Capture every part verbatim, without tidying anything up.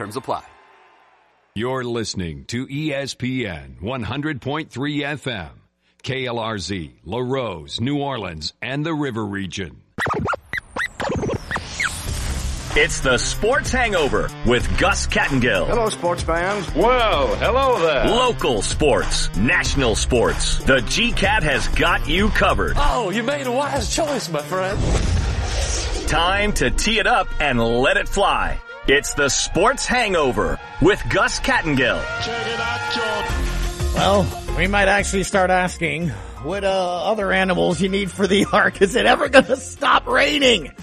Terms apply. You're listening to E S P N one hundred point three F M, K L R Z, LaRose, New Orleans, and the River Region. It's the Sports Hangover with Gus Kattengill. Hello, sports fans. Well, hello there. Local sports, national sports. The G CAT has got you covered. Oh, you made a wise choice, my friend. Time to tee it up and let it fly. It's the Sports Hangover with Gus Kattengill. Check it out, John. Well, we might actually start asking what uh, other animals you need for the ark. Is it ever going to stop raining?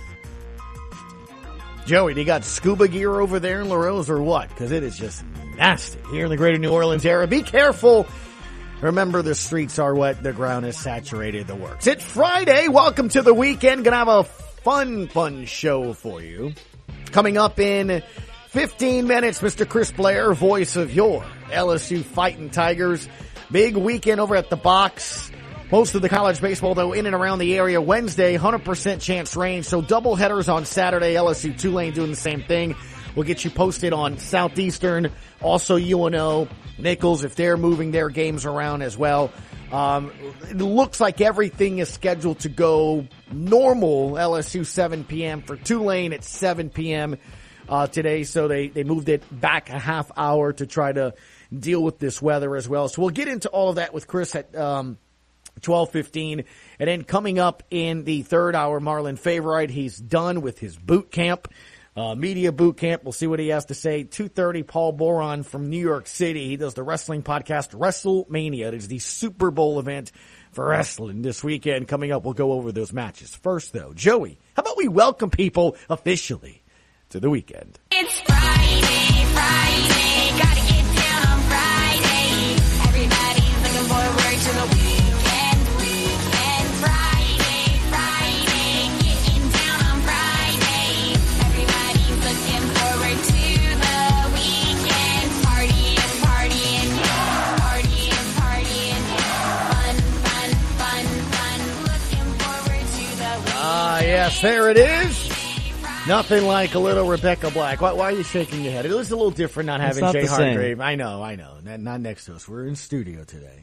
Joey, do you got scuba gear over there in LaRose or what? Because it is just nasty here in the greater New Orleans area. Be careful. Remember, the streets are wet. The ground is saturated. The works. It's Friday. Welcome to the weekend. Gonna have a fun, fun show for you. Coming up in fifteen minutes, Mister Chris Blair, voice of your L S U Fighting Tigers. Big weekend over at the box. Most of the college baseball, though, in and around the area. Wednesday, one hundred percent chance rain. So double headers on Saturday. L S U Tulane doing the same thing. We'll get you posted on Southeastern. Also, U N O, Nichols, if they're moving their games around as well. Um, it looks like everything is scheduled to go normal. L S U seven p.m. for Tulane at seven p.m. Uh, today. So they, they moved it back a half hour to try to deal with this weather as well. So we'll get into all of that with Chris at, um, twelve fifteen. And then coming up in the third hour, Marlon Favorite. He's done with his boot camp, uh, media boot camp. We'll see what he has to say. two thirty, Paul Boron from New York City. He does the wrestling podcast, WrestleMania. It is the Super Bowl event for wrestling this weekend. Coming up, we'll go over those matches. First, though, Joey, how about we welcome people officially to the weekend? It's Friday, Friday, gotta get down on Friday. Everybody's looking forward to the weekend. Ah, yes, there it is. Nothing like a little Rebecca Black. Why, why are you shaking your head? It was a little different not having not Jay the same. Hargrave. I know, I know. Not, not next to us. We're in studio today.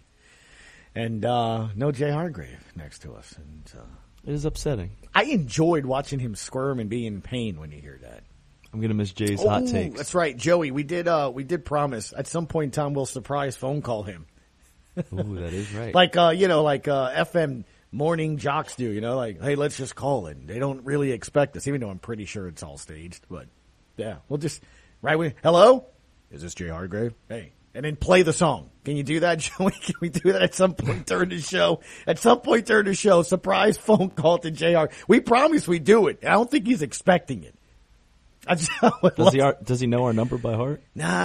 And uh no Jay Hargrave next to us. And uh, It is upsetting. I enjoyed watching him squirm and be in pain when you hear that. I'm gonna miss Jay's Oh, hot takes. that's right, Joey. We did uh we did promise at some point in time we'll surprise phone call him. Ooh, that is right. Like uh, you know, like uh F M morning jocks do, you know, like, hey, let's just call it. They don't really expect us, even though I'm pretty sure it's all staged. But yeah, we'll just right when hello? Is this Jay Hargrave? Hey. And then play the song. Can you do that, Joey? Can we do that at some point during the show? At some point during the show, surprise phone call to J R. We promise we do it. I don't think he's expecting it. I just, does he does he know our number by heart?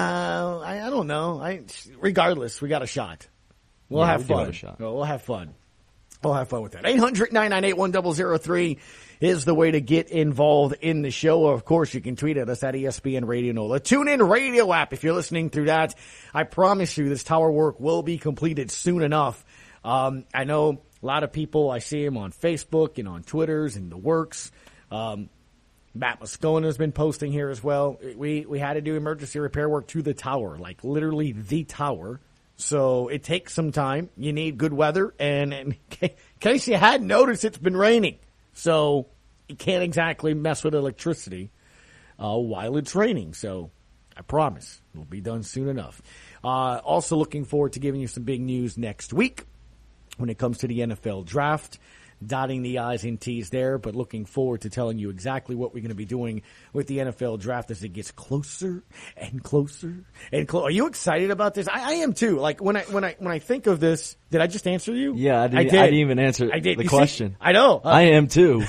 No, I, I don't know. I regardless, we got a shot. We'll Yeah, have we do fun. have a shot. We'll have fun. We'll have fun with that. eight hundred, nine nine eight, one zero zero three is the way to get involved in the show. Of course, you can tweet at us at E S P N Radio NOLA. Tune in radio app if you're listening through that. I promise you this tower work will be completed soon enough. Um, I know a lot of people, I see them on Facebook and on Twitters and the works. Um, Matt Moscona has been posting here as well. We, we had to do emergency repair work to the tower, like literally the tower. So it takes some time. You need good weather. And, and in case you hadn't noticed, it's been raining. So you can't exactly mess with electricity uh, while it's raining. So I promise it'll be done soon enough. Uh, also looking forward to giving you some big news next week when it comes to the N F L draft. Dotting the I's and T's there, but looking forward to telling you exactly what we're going to be doing with the N F L draft as it gets closer and closer and closer. Are you excited about this? I, I am too. Like when I when I when I think of this, did I just answer you? Yeah, I, did, I did. I didn't even answer I did. the You question. See? I know. Uh, I am too.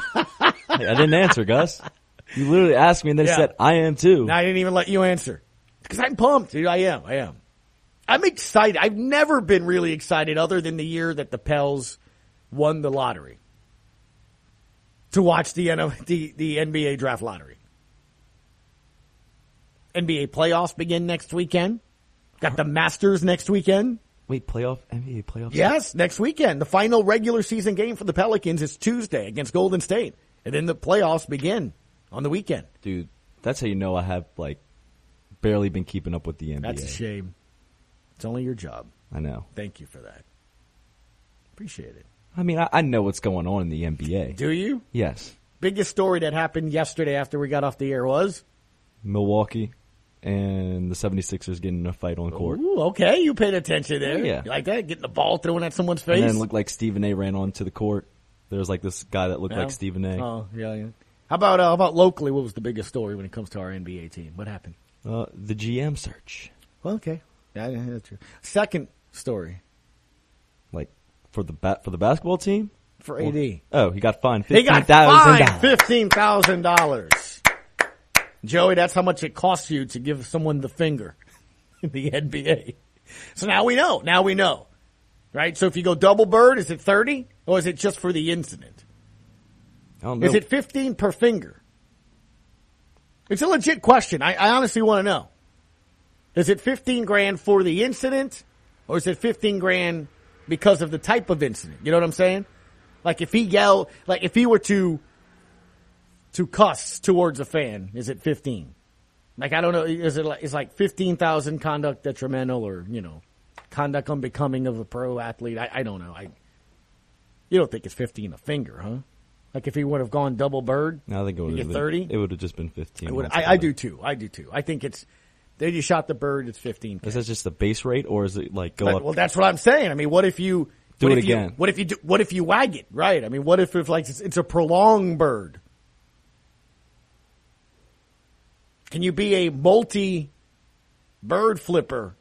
I didn't answer, Gus. You literally asked me and then Yeah. said, I am too. I didn't even let you answer because I'm pumped, dude. I am. I am. I'm excited. I've never been really excited other than the year that the Pels won the lottery. To watch the, the the N B A draft lottery. N B A playoffs begin next weekend. Got the Masters next weekend. Wait, playoff? N B A playoffs? Yes, next weekend. The final regular season game for the Pelicans is Tuesday against Golden State. And then the playoffs begin on the weekend. Dude, that's how you know I have, like, barely been keeping up with the N B A. That's a shame. It's only your job. I know. Thank you for that. Appreciate it. I mean, I, I know what's going on in the N B A. Do you? Yes. Biggest story that happened yesterday after we got off the air was? Milwaukee and the seventy-sixers getting in a fight on court. Ooh, okay. You paid attention there. Yeah. You like that? Getting the ball thrown at someone's face? And then it looked like Stephen A. ran onto the court. There was like this guy that looked Yeah. like Stephen A. Oh, yeah, yeah. How about, uh, how about locally? What was the biggest story when it comes to our N B A team? What happened? Uh, the G M search. Well, okay. Yeah, yeah, that's true. Second story. Like, for the bat for the basketball team? For A D. Oh, he got fined He fifteen got thousand dollars. fined fifteen thousand dollars. Joey, that's how much it costs you to give someone the finger in the N B A. So now we know. Now we know. Right? So if you go double bird, is it thirty? Or is it just for the incident? I don't know. Is it fifteen per finger? It's a legit question. I, I honestly want to know. Is it fifteen grand for the incident? Or is it fifteen grand because of the type of incident? You know what I'm saying? Like if he yelled, like if he were to, to cuss towards a fan, is it fifteen? Like I don't know, is it like, is like fifteen thousand conduct detrimental or, you know, conduct unbecoming of a pro athlete? I, I don't know. I, you don't think it's fifteen a finger, huh? Like if he would have gone double bird, I think it would you have get been thirty? It would have just been fifteen. It would, I, I altogether. do too. I do too. I think it's, they just shot the bird, it's fifteen. Is that just the base rate, or is it like go But, up? well, that's what I'm saying. I mean, what if you Do what it if you- again. what if you do, what if you wag it? Right. I mean, what if if like it's, it's a prolonged bird? Can you be a multi bird flipper?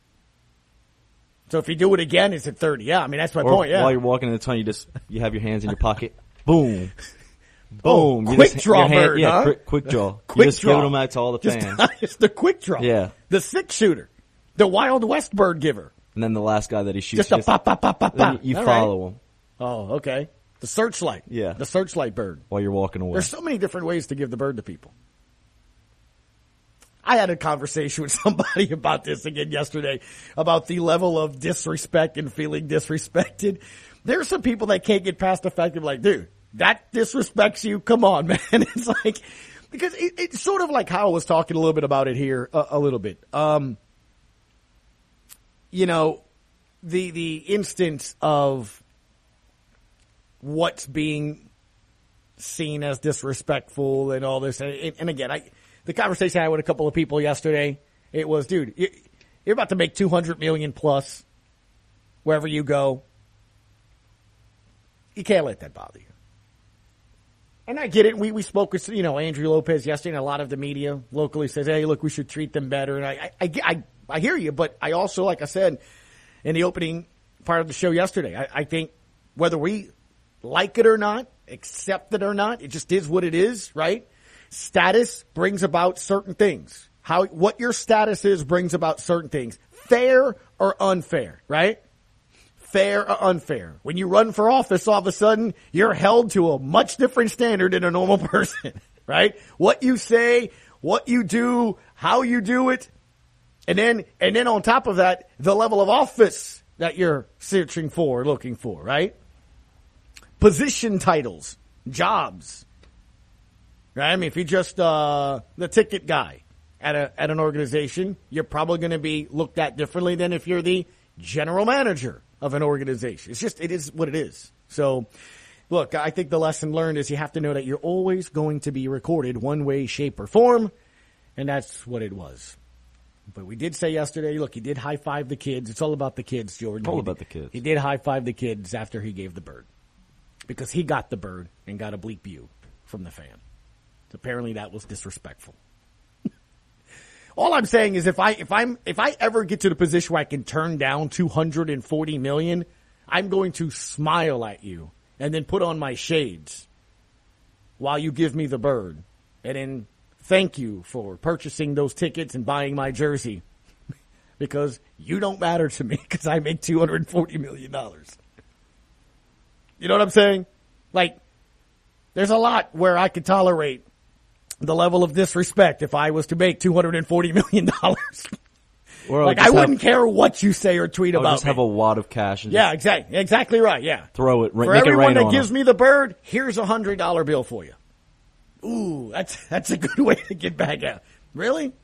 So if you do it again, is it thirty? Yeah. I mean, that's my or point. Yeah. while you're walking in the tunnel, you just you have your hands in your pocket. Boom. Oh, Boom. You quick just- draw your hand- bird, Yeah, huh? quick, quick draw. Quick you just draw. give them out to all the Just- fans. it's the quick draw. Yeah. The six shooter, the Wild West bird giver. And then the last guy that he shoots, Just a pop, pop, pop, pop, then pop. you, you All follow right. him Oh, okay. The searchlight. Yeah. The searchlight bird. while you're walking away. There's so many different ways to give the bird to people. I had a conversation with somebody about this again yesterday, about the level of disrespect and feeling disrespected. There's some people that can't get past the fact of like, dude, that disrespects you. Come on, man. It's like, because it, it's sort of like how I was talking a little bit about it here, a, a little bit. Um, you know, the, the instance of what's being seen as disrespectful and all this. And, and again, I, the conversation I had with a couple of people yesterday, it was, dude, you, you're about to make two hundred million plus wherever you go. You can't let that bother you. And I get it. We, we spoke with, you know, Andrew Lopez yesterday, and a lot of the media locally says, hey, look, we should treat them better. And I, I, I, I, I hear you, but I also, like I said in the opening part of the show yesterday, I, I think whether we like it or not, accept it or not, it just is what it is, right? Status brings about certain things. How, what your status is brings about certain things. Fair or unfair, right? Fair or unfair. When you run for office, all of a sudden, you're held to a much different standard than a normal person, right? What you say, what you do, how you do it, and then, and then on top of that, the level of office that you're searching for, looking for, right? Position titles, jobs, right? I mean, if you're just, uh, the ticket guy at a, at an organization, you're probably going to be looked at differently than if you're the general manager of an organization. It's just, it is what it is. So, look, I think the lesson learned is you have to know that you're always going to be recorded one way, shape, or form, and that's what it was. But we did say yesterday, look, he did high-five the kids. It's all about the kids, Jordan. All He about did- the kids. He did high-five the kids after he gave the bird. Because he got the bird and got a bleak view from the fan. Apparently that was disrespectful. All I'm saying is if I, if I'm, if I ever get to the position where I can turn down two hundred forty million, I'm going to smile at you and then put on my shades while you give me the bird. And then thank you for purchasing those tickets and buying my jersey because you don't matter to me because I make two hundred forty million dollars. You know what I'm saying? Like, there's a lot where I could tolerate the level of disrespect if I was to make two hundred forty million dollars. Or Like, just I wouldn't have, care what you say or tweet Or about just have me. a wad of cash and Yeah, just exactly. Exactly right. Yeah. throw it. For make it everyone rain that on gives them. me the bird, here's a hundred dollar bill for you. Ooh, that's, that's a good way to get back out. Really?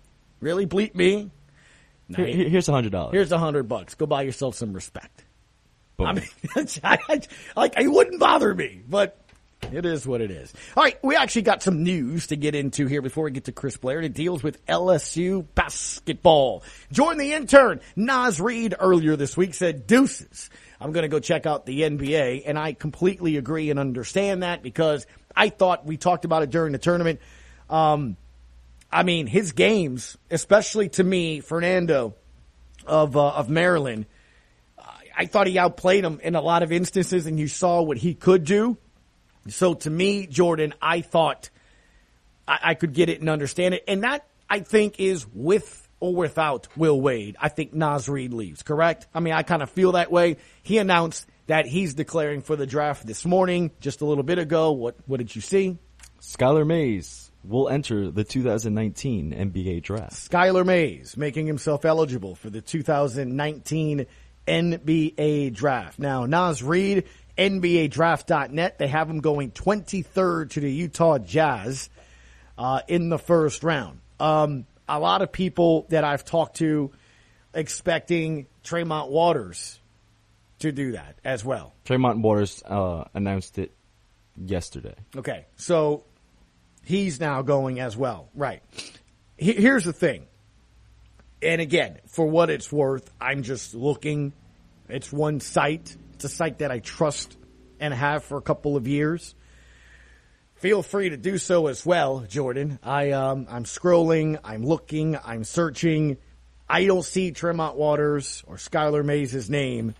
Really? Bleep me? Here, here- here's a hundred dollars. Here's a hundred bucks. Go buy yourself some respect. I mean, I, I, like, it wouldn't bother me, but it is what it is. All right, we actually got some news to get into here before we get to Chris Blair. It deals with L S U basketball. Join the intern, Naz Reid, earlier this week said, deuces, I'm going to go check out the N B A, and I completely agree and understand that because I thought we talked about it during the tournament. Um, I mean, his games, especially to me, Fernando of uh, of Maryland, I thought he outplayed him in a lot of instances, and you saw what he could do. So to me, Jordan, I thought I, I could get it and understand it. And that, I think, is with or without Will Wade. I think Naz Reid leaves, correct? I mean, I kind of feel that way. He announced that he's declaring for the draft this morning, just a little bit ago. What, what did you see? Skylar Mays will enter the two thousand nineteen N B A draft. Skylar Mays making himself eligible for the two thousand nineteen N B A draft. Now, Naz Reid, N B A draft dot net, they have him going twenty-third to the Utah Jazz uh, in the first round. Um, a lot of people that I've talked to expecting Tremont Waters to do that as well. Tremont Waters uh, announced it yesterday. Okay, so he's now going as well. Right. He- here's the thing. And again, for what it's worth, I'm just looking. It's one site. It's a site that I trust and have for a couple of years. Feel free to do so as well, Jordan. I, um, I'm scrolling. I'm looking. I'm searching. I don't see Tremont Waters or Skylar Mays' name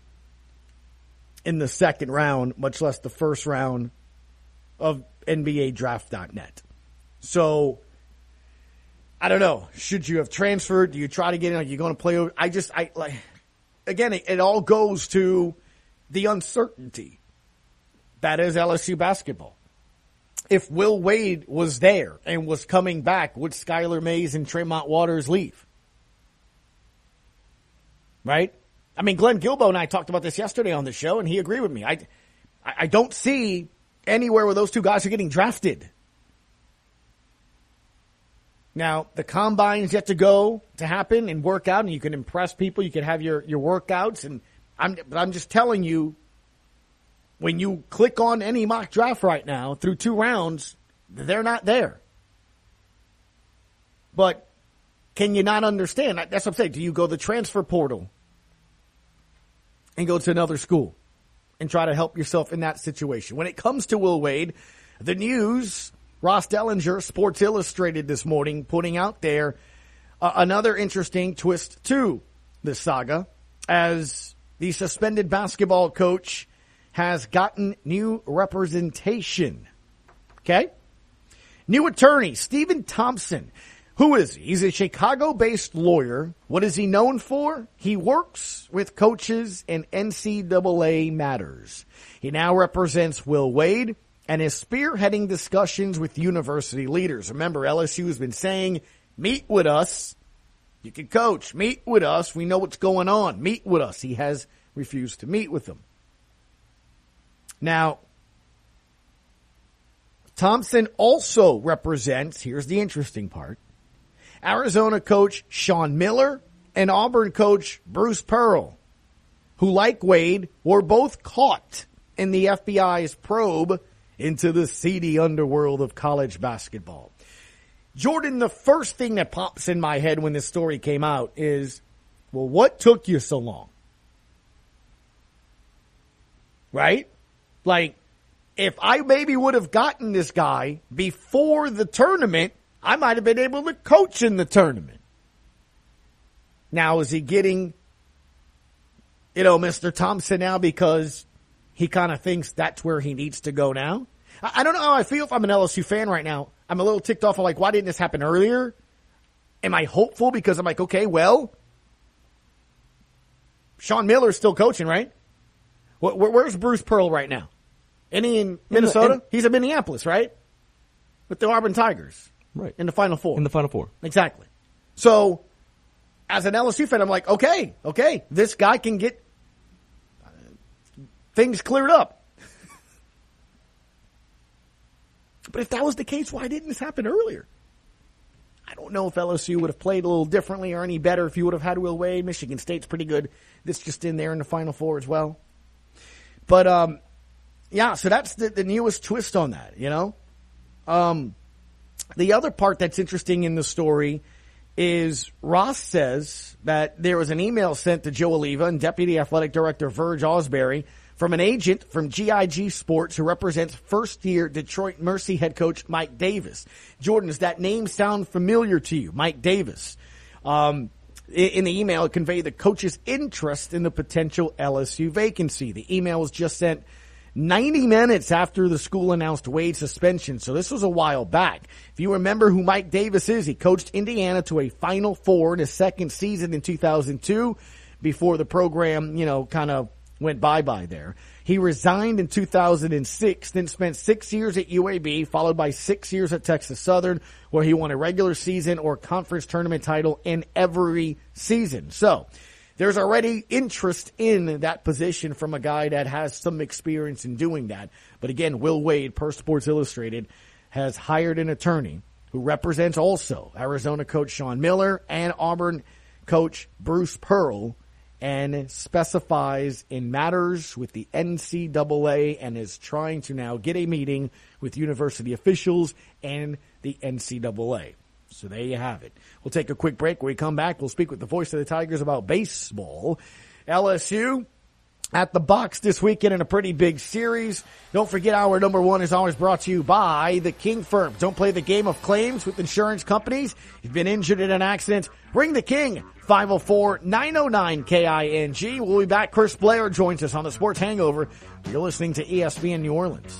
in the second round, much less the first round of N B A draft dot net. So, I don't know. Should you have transferred? Do you try to get in? Are you going to play over? I just, I like, again, it, it all goes to the uncertainty that is L S U basketball. If Will Wade was there and was coming back, would Skylar Mays and Tremont Waters leave? Right? I mean, Glenn Gilbo and I talked about this yesterday on the show, and he agreed with me. I, I don't see anywhere where those two guys are getting drafted. Now, the combine's yet to go to happen and work out, and you can impress people. You can have your, your workouts. And I'm, but I'm just telling you, when you click on any mock draft right now through two rounds, they're not there. But can you not understand? That's what I'm saying. Do you go the transfer portal and go to another school and try to help yourself in that situation? When it comes to Will Wade, the news, Ross Dellinger, Sports Illustrated this morning, putting out there uh, another interesting twist to this saga, as the suspended basketball coach has gotten new representation. Okay? New attorney, Stephen Thompson. Who is he? He's a Chicago-based lawyer. What is he known for? He works with coaches in N C double A matters. He now represents Will Wade and is spearheading discussions with university leaders. Remember, L S U has been saying, meet with us. You can coach. Meet with us. We know what's going on. Meet with us. He has refused to meet with them. Now, Thompson also represents, here's the interesting part, Arizona coach Sean Miller and Auburn coach Bruce Pearl, who, like Wade, were both caught in the F B I's probe into the seedy underworld of college basketball. Jordan, the first thing that pops in my head when this story came out is, well, what took you so long? Right? Like, if I maybe would have gotten this guy before the tournament, I might have been able to coach in the tournament. Now, is he getting, you know, Mister Thompson now because he kind of thinks that's where he needs to go now? I, I don't know how I feel if I'm an L S U fan right now. I'm a little ticked off. I'm like, why didn't this happen earlier? Am I hopeful because I'm like, okay, well, Sean Miller's still coaching, right? Where, where's Bruce Pearl right now? Any in Minnesota? In the, in, He's in Minneapolis, right? With the Auburn Tigers. Right. In the Final Four. In the Final Four. Exactly. So, as an L S U fan, I'm like, okay, okay, this guy can get uh, things cleared up. But if that was the case, why didn't this happen earlier? I don't know if L S U would have played a little differently or any better if you would have had Will Wade. Michigan State's pretty good. This just in there in the Final Four as well. But, um, yeah, so that's the, the newest twist on that, you know? Um, the other part that's interesting in the story is Ross says that there was an email sent to Joe Oliva and Deputy Athletic Director Verge Osbury from an agent from G I G Sports who represents first-year Detroit Mercy head coach Mike Davis. Jordan, does that name sound familiar to you, Mike Davis? Um, in the email, it conveyed the coach's interest in the potential L S U vacancy. The email was just sent ninety minutes after the school announced Wade's suspension, so this was a while back. If you remember who Mike Davis is, he coached Indiana to a Final Four in his second season in two thousand two before the program, you know, kind of went bye-bye there. He resigned in two thousand six, then spent six years at U A B, followed by six years at Texas Southern, where he won a regular season or conference tournament title in every season. So, there's already interest in that position from a guy that has some experience in doing that. But again, Will Wade, per Sports Illustrated, has hired an attorney who represents also Arizona coach Sean Miller and Auburn coach Bruce Pearl, and specifies in matters with the N C double A and is trying to now get a meeting with university officials and the N C double A. So there you have it. We'll take a quick break. When we come back, we'll speak with the voice of the Tigers about baseball. L S U at the box this weekend in a pretty big series. Don't forget, our number one is always brought to you by the King Firm. Don't play the game of claims with insurance companies. You've been injured in an accident. Ring the King. five oh four, nine oh nine, K I N G. We'll be back. Chris Blair joins us on the Sports Hangover. You're listening to E S P N New Orleans.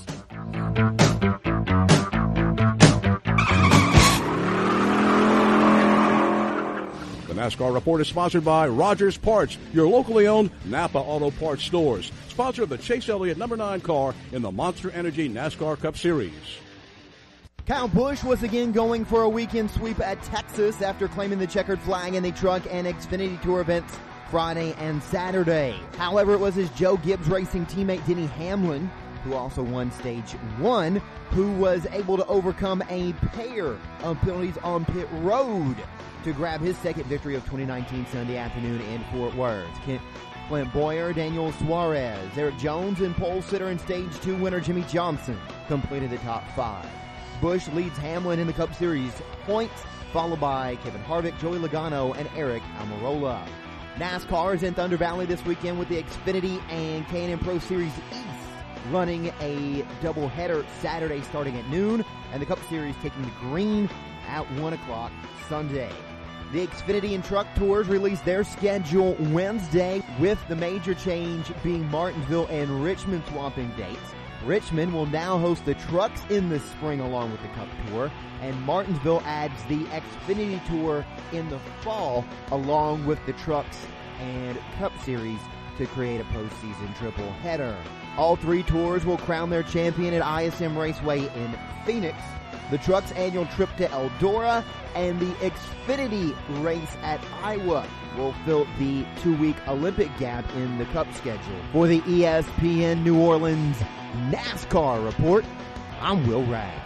The NASCAR Report is sponsored by Rogers Parts, your locally owned Napa Auto Parts stores. Sponsor of the Chase Elliott number nine car in the Monster Energy NASCAR Cup Series. Kyle Busch was again going for a weekend sweep at Texas after claiming the checkered flag in the Truck and Xfinity Tour events Friday and Saturday. However, it was his Joe Gibbs Racing teammate Denny Hamlin, who also won stage one, who was able to overcome a pair of penalties on pit road to grab his second victory of twenty nineteen Sunday afternoon in Fort Worth. Kent, Clint Boyer, Daniel Suarez, Eric Jones, and pole sitter and stage two winner Jimmy Johnson completed the top five. Busch leads Hamlin in the Cup Series points, followed by Kevin Harvick, Joey Logano, and Eric Almirola. NASCAR is in Thunder Valley this weekend with the Xfinity and K and N Pro Series East running a doubleheader Saturday starting at noon, and the Cup Series taking the green at one o'clock Sunday. The Xfinity and Truck Tours released their schedule Wednesday, with the major change being Martinsville and Richmond swapping dates. Richmond will now host the Trucks in the spring along with the Cup Tour, and Martinsville adds the Xfinity Tour in the fall along with the Trucks and Cup Series to create a postseason triple header. All three tours will crown their champion at I S M Raceway in Phoenix, the Trucks annual trip to Eldora, and the Xfinity race at Iowa will fill the two-week Olympic gap in the Cup schedule. For the E S P N New Orleans NASCAR Report, I'm Will Ragg.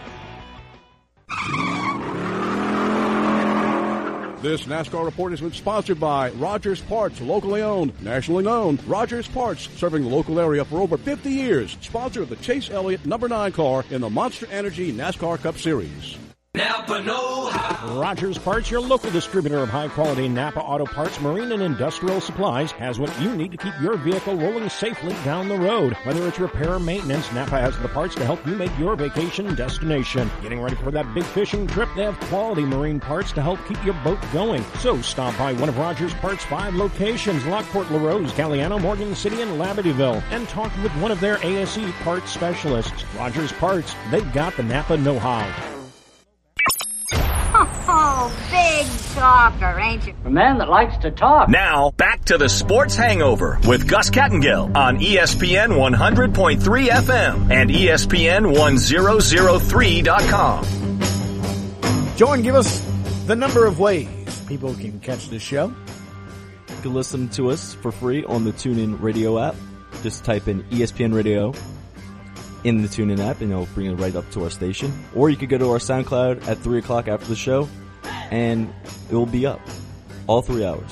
This NASCAR Report has been sponsored by Rogers Parts, locally owned, nationally known. Rogers Parts, serving the local area for over fifty years. Sponsor of the Chase Elliott number nine car in the Monster Energy NASCAR Cup Series. Napa know-how. Rogers Parts, your local distributor of high-quality Napa auto parts, marine and industrial supplies, has what you need to keep your vehicle rolling safely down the road. Whether it's repair or maintenance, Napa has the parts to help you make your vacation destination. Getting ready for that big fishing trip? They have quality marine parts to help keep your boat going. So stop by one of Rogers Parts' five locations, Lockport, LaRose, Galliano, Morgan City, and Labadeville, and talk with one of their A S E parts specialists. Rogers Parts, they've got the Napa know-how. Oh, big talker, ain't you? A man that likes to talk. Now, back to the Sports Hangover with Gus Kattengill on E S P N one hundred point three F M and E S P N one thousand three dot com. Jordan, give us the number of ways people can catch this show. You can listen to us for free on the TuneIn Radio app. Just type in E S P N Radio in the TuneIn app, and it'll bring it right up to our station. Or you could go to our SoundCloud at three o'clock after the show and it will be up all three hours.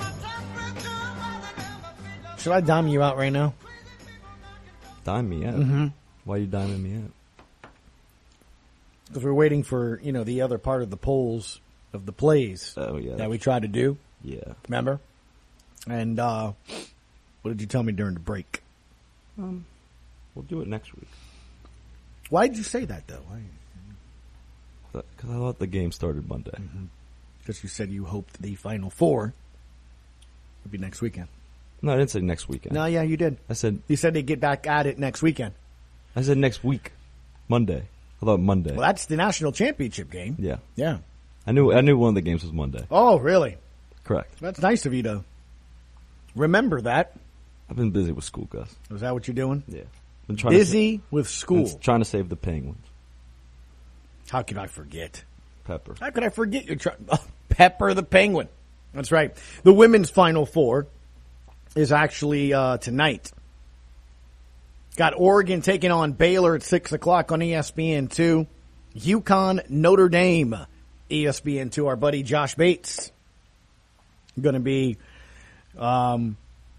Should I dime you out right now? Dime me out? Mm-hmm. Why are you diming me out? Because we're waiting for, you know, the other part of the polls of the plays oh, yeah. that we tried to do. Yeah. Remember? And uh, what did you tell me during the break? Um, we'll do it next week. Why did you say that, though? Because I thought the game started Monday. Because mm-hmm. you said you hoped the Final Four would be next weekend. No, I didn't say next weekend. No, yeah, you did. I said... You said they'd get back at it next weekend. I said next week. Monday. I thought Monday. Well, that's the national championship game. Yeah. Yeah. I knew I knew one of the games was Monday. Oh, really? Correct. That's nice of you to remember that. I've been busy with school, Gus. Is that what you're doing? Yeah. Been trying busy to, with school. Trying to save the Penguins. How could I forget? Pepper. How could I forget you? Try- oh, Pepper the Penguin. That's right. The women's Final Four is actually uh, tonight. Got Oregon taking on Baylor at six o'clock on E S P N two. UConn, Notre Dame, E S P N two. Our buddy Josh Bates going to be um,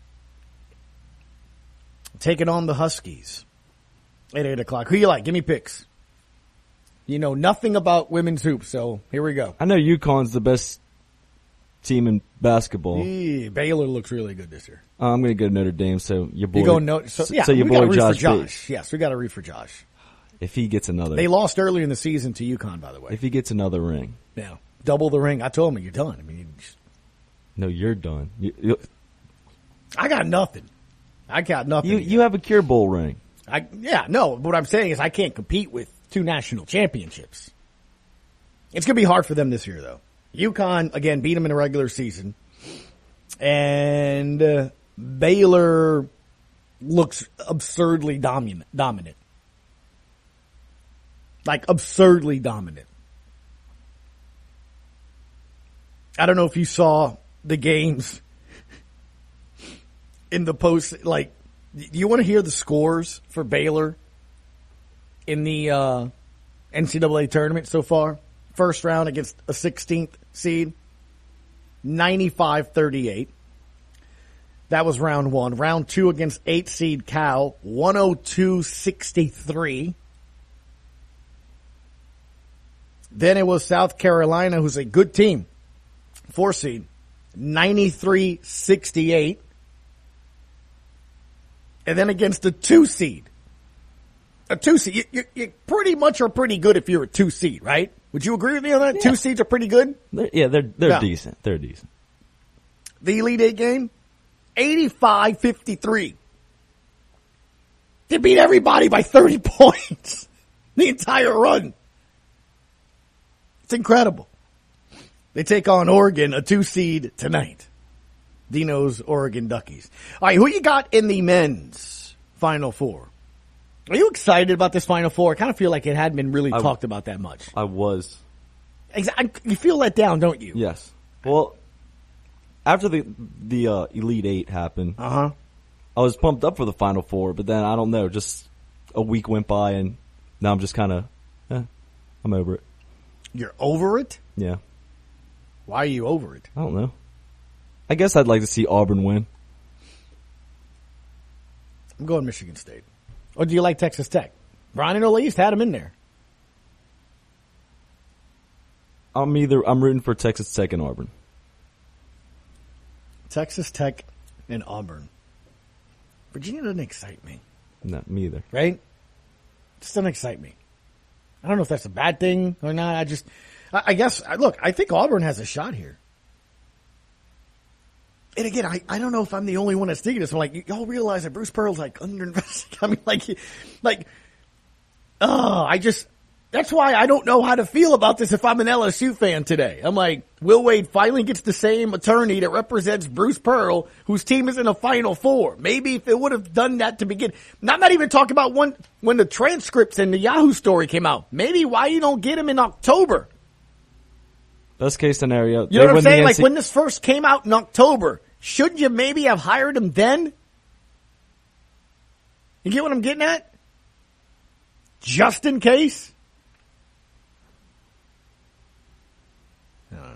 taking on the Huskies at eight o'clock. Who you like? Give me picks. You know nothing about women's hoops, so here we go. I know UConn's the best team in basketball. Eee, Baylor looks really good this year. Uh, I'm going to go to Notre Dame, so your boy. You go no, so, yeah, so your we boy gotta root Josh, for Josh. Bates. Yes, we got to root for Josh. If he gets another, they lost earlier in the season to UConn, by the way. If he gets another ring, yeah, double the ring. I told him you're done. I mean, you just, no, you're done. You, you, I got nothing. I got nothing. You you have a Cure Bowl ring. I yeah no. What I'm saying is I can't compete with two national championships. It's going to be hard for them this year, though. UConn, again, beat them in the regular season. And uh, Baylor looks absurdly dominant. dominant. Like, absurdly dominant. I don't know if you saw the games in the post. Like, do you want to hear the scores for Baylor in the uh, N C double A tournament so far? First round against a sixteenth seed, ninety-five thirty-eight. That was round one. Round two against eighth seed Cal, one oh two sixty-three. Then it was South Carolina, who's a good team, four seed, ninety-three sixty-eight. And then against a two seed. A two seed. You, you, you pretty much are pretty good if you're a two seed, right? Would you agree with me on that? Yeah. Two seeds are pretty good? They're, yeah, they're they're yeah. decent. They're decent. The Elite Eight game, eighty-five fifty-three. They beat everybody by thirty points. The entire run. It's incredible. They take on Oregon, a two seed tonight. Dino's Oregon Duckies. All right, who you got in the men's Final Four? Are you excited about this Final Four? I kind of feel like it hadn't been really I, talked about that much. I was. Exactly. You feel let down, don't you? Yes. Well, after the the uh, Elite Eight happened, uh-huh. I was pumped up for the Final Four, but then, I don't know, just a week went by, and now I'm just kind of, eh, I'm over it. You're over it? Yeah. Why are you over it? I don't know. I guess I'd like to see Auburn win. I'm going Michigan State. Or do you like Texas Tech? Brian and Elise had him in there. I'm either I'm rooting for Texas Tech and Auburn. Texas Tech and Auburn. Virginia doesn't excite me. No, me either. Right? It just doesn't excite me. I don't know if that's a bad thing or not. I just, I, I guess, look, I think Auburn has a shot here. And again, I, I don't know if I'm the only one that's thinking this. I'm like, y'all realize that Bruce Pearl's like underinvested. I mean, like, like, oh, I just, that's why I don't know how to feel about this if I'm an L S U fan today. I'm like, Will Wade finally gets the same attorney that represents Bruce Pearl, whose team is in a Final Four. Maybe if it would have done that to begin. I'm not even talking about one, when the transcripts and the Yahoo story came out. Maybe why you don't get him in October. Best case scenario. You know what I'm saying? Like when this first came out in October, shouldn't you maybe have hired him then? You get what I'm getting at? Just in case? I don't know.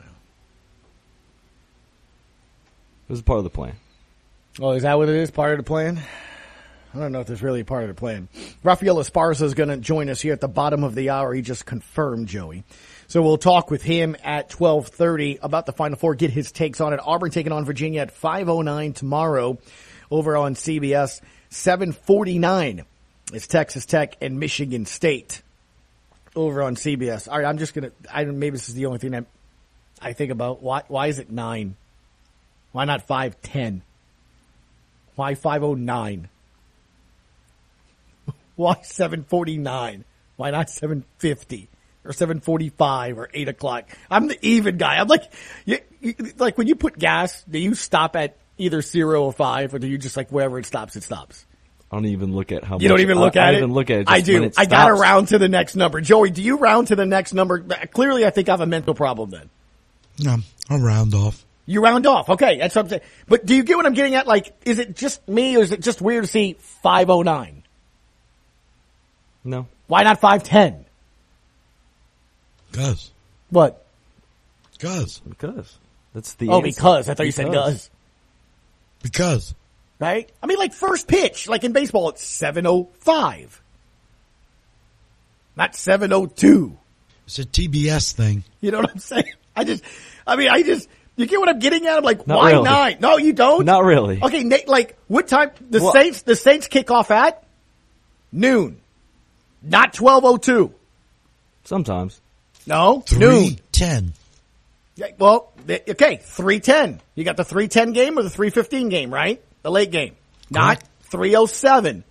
was part of the plan. Oh, is that what it is? Part of the plan? I don't know if there's really a part of the plan. Rafael Esparza is going to join us here at the bottom of the hour. He just confirmed, Joey. So we'll talk with him at twelve thirty about the Final Four, get his takes on it. Auburn taking on Virginia at five oh nine tomorrow over on C B S. seven forty-nine is Texas Tech and Michigan State over on C B S. All right, I'm just going to, I maybe this is the only thing that I think about. Why, why is it nine? Why not five ten? Why five oh nine? Why seven forty-nine? Why not seven fifty or seven forty-five or eight o'clock? I'm the even guy. I'm like, you, you, like when you put gas, do you stop at either zero or five, or do you just like wherever it stops, it stops? I don't even look at how much. You don't even look I, at I it? don't even look at it. I Just do. when it I got to stops. round to the next number. Joey, do you round to the next number? Clearly, I think I have a mental problem then. No, I'll round off. You round off. Okay, that's what I'm saying. But do you get what I'm getting at? Like, is it just me, or is it just weird to see five oh nine? No. Why not five ten? Cuz. What? Cuz. Because. That's the Oh, answer. because. I thought you said cuz. Because. Right? I mean, like first pitch, like in baseball, it's seven oh five. Not seven oh two. It's a T B S thing. You know what I'm saying? I just, I mean, I just, you get what I'm getting at? I'm like, Not why really. nine? No, you don't? Not really. Okay, Nate, like, what time, the Well- Saints, the Saints kick off at? Noon. Not twelve oh two. Sometimes. No? Three Noon. ten. Yeah, well, th- okay, three ten. You got the three ten game or the three fifteen game, right? The late game. Not three oh seven.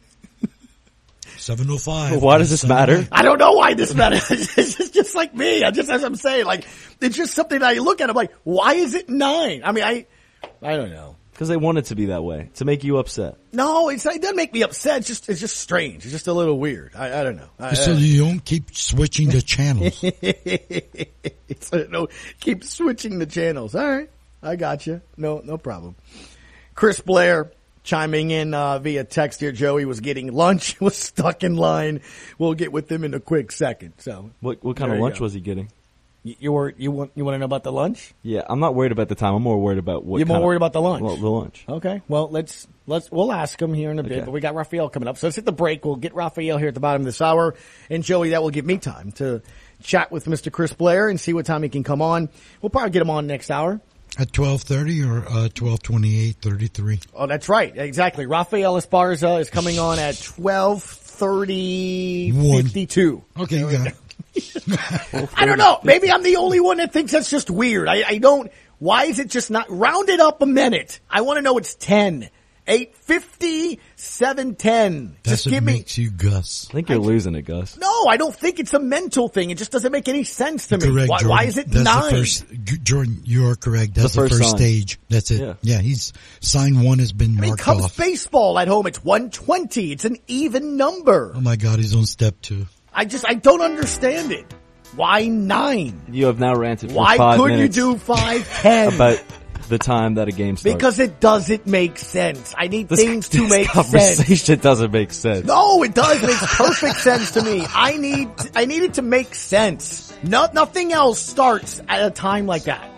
Seven oh five. Well, why does this matter? I don't know why this matters. It's just, just like me. I just, as I'm saying, like, it's just something that I look at. I'm like, why is it nine? I mean, I, I don't know. Because they want it to be that way. To make you upset. No, it's, it doesn't make me upset. It's just, it's just strange. It's just a little weird. I, I don't know. I, So I, you don't keep switching the channels. so, no, keep switching the channels. All right. I got you. No, no problem. Chris Blair chiming in uh, via text here. Joey was getting lunch, was stuck in line. We'll get with him in a quick second. So, What what kind There of you lunch go. was he getting? you, you were you want you want to know about the lunch? Yeah, I'm not worried about the time. I'm more worried about what You're more kind of- worried about the lunch? Well, the lunch. Okay. Well, let's let's we'll ask him here in a bit. Okay. But we got Raphael coming up, so let's hit the break. We'll get Raphael here at the bottom of this hour, and Joey, that will give me time to chat with Mister Chris Blair and see what time he can come on. We'll probably get him on next hour. At twelve thirty or uh, twelve twenty-eight thirty-three. Oh, that's right. Exactly. Rafael Esparza is coming on at twelve thirty fifty-two. Okay, you got it. I don't know. Maybe I'm the only one that thinks that's just weird. I, I don't. Why is it just not round it up a minute? I want to know it's ten, eight fifty, seven ten. That's Just what give me. makes you Gus. I think you're losing it, Gus. No, I don't think it's a mental thing. It just doesn't make any sense to me. Correct, Why, Jordan. why is it That's nine? The first, G- Jordan, you are correct. That's The the first first, sign. stage. That's it. Yeah. Yeah. he's sign one has been I mean, marked Cubs off. baseball at home, it's one twenty. It's an even number. Oh my God, he's on step two. I just, I don't understand it. Why nine? You have now ranted for Why five couldn't you minutes do five ten? about the time that a game starts. Because it doesn't make sense. I need this, things to this make sense. conversation doesn't make sense. No, it does. It makes perfect sense to me. I need, I need it to make sense. No, nothing else starts at a time like that.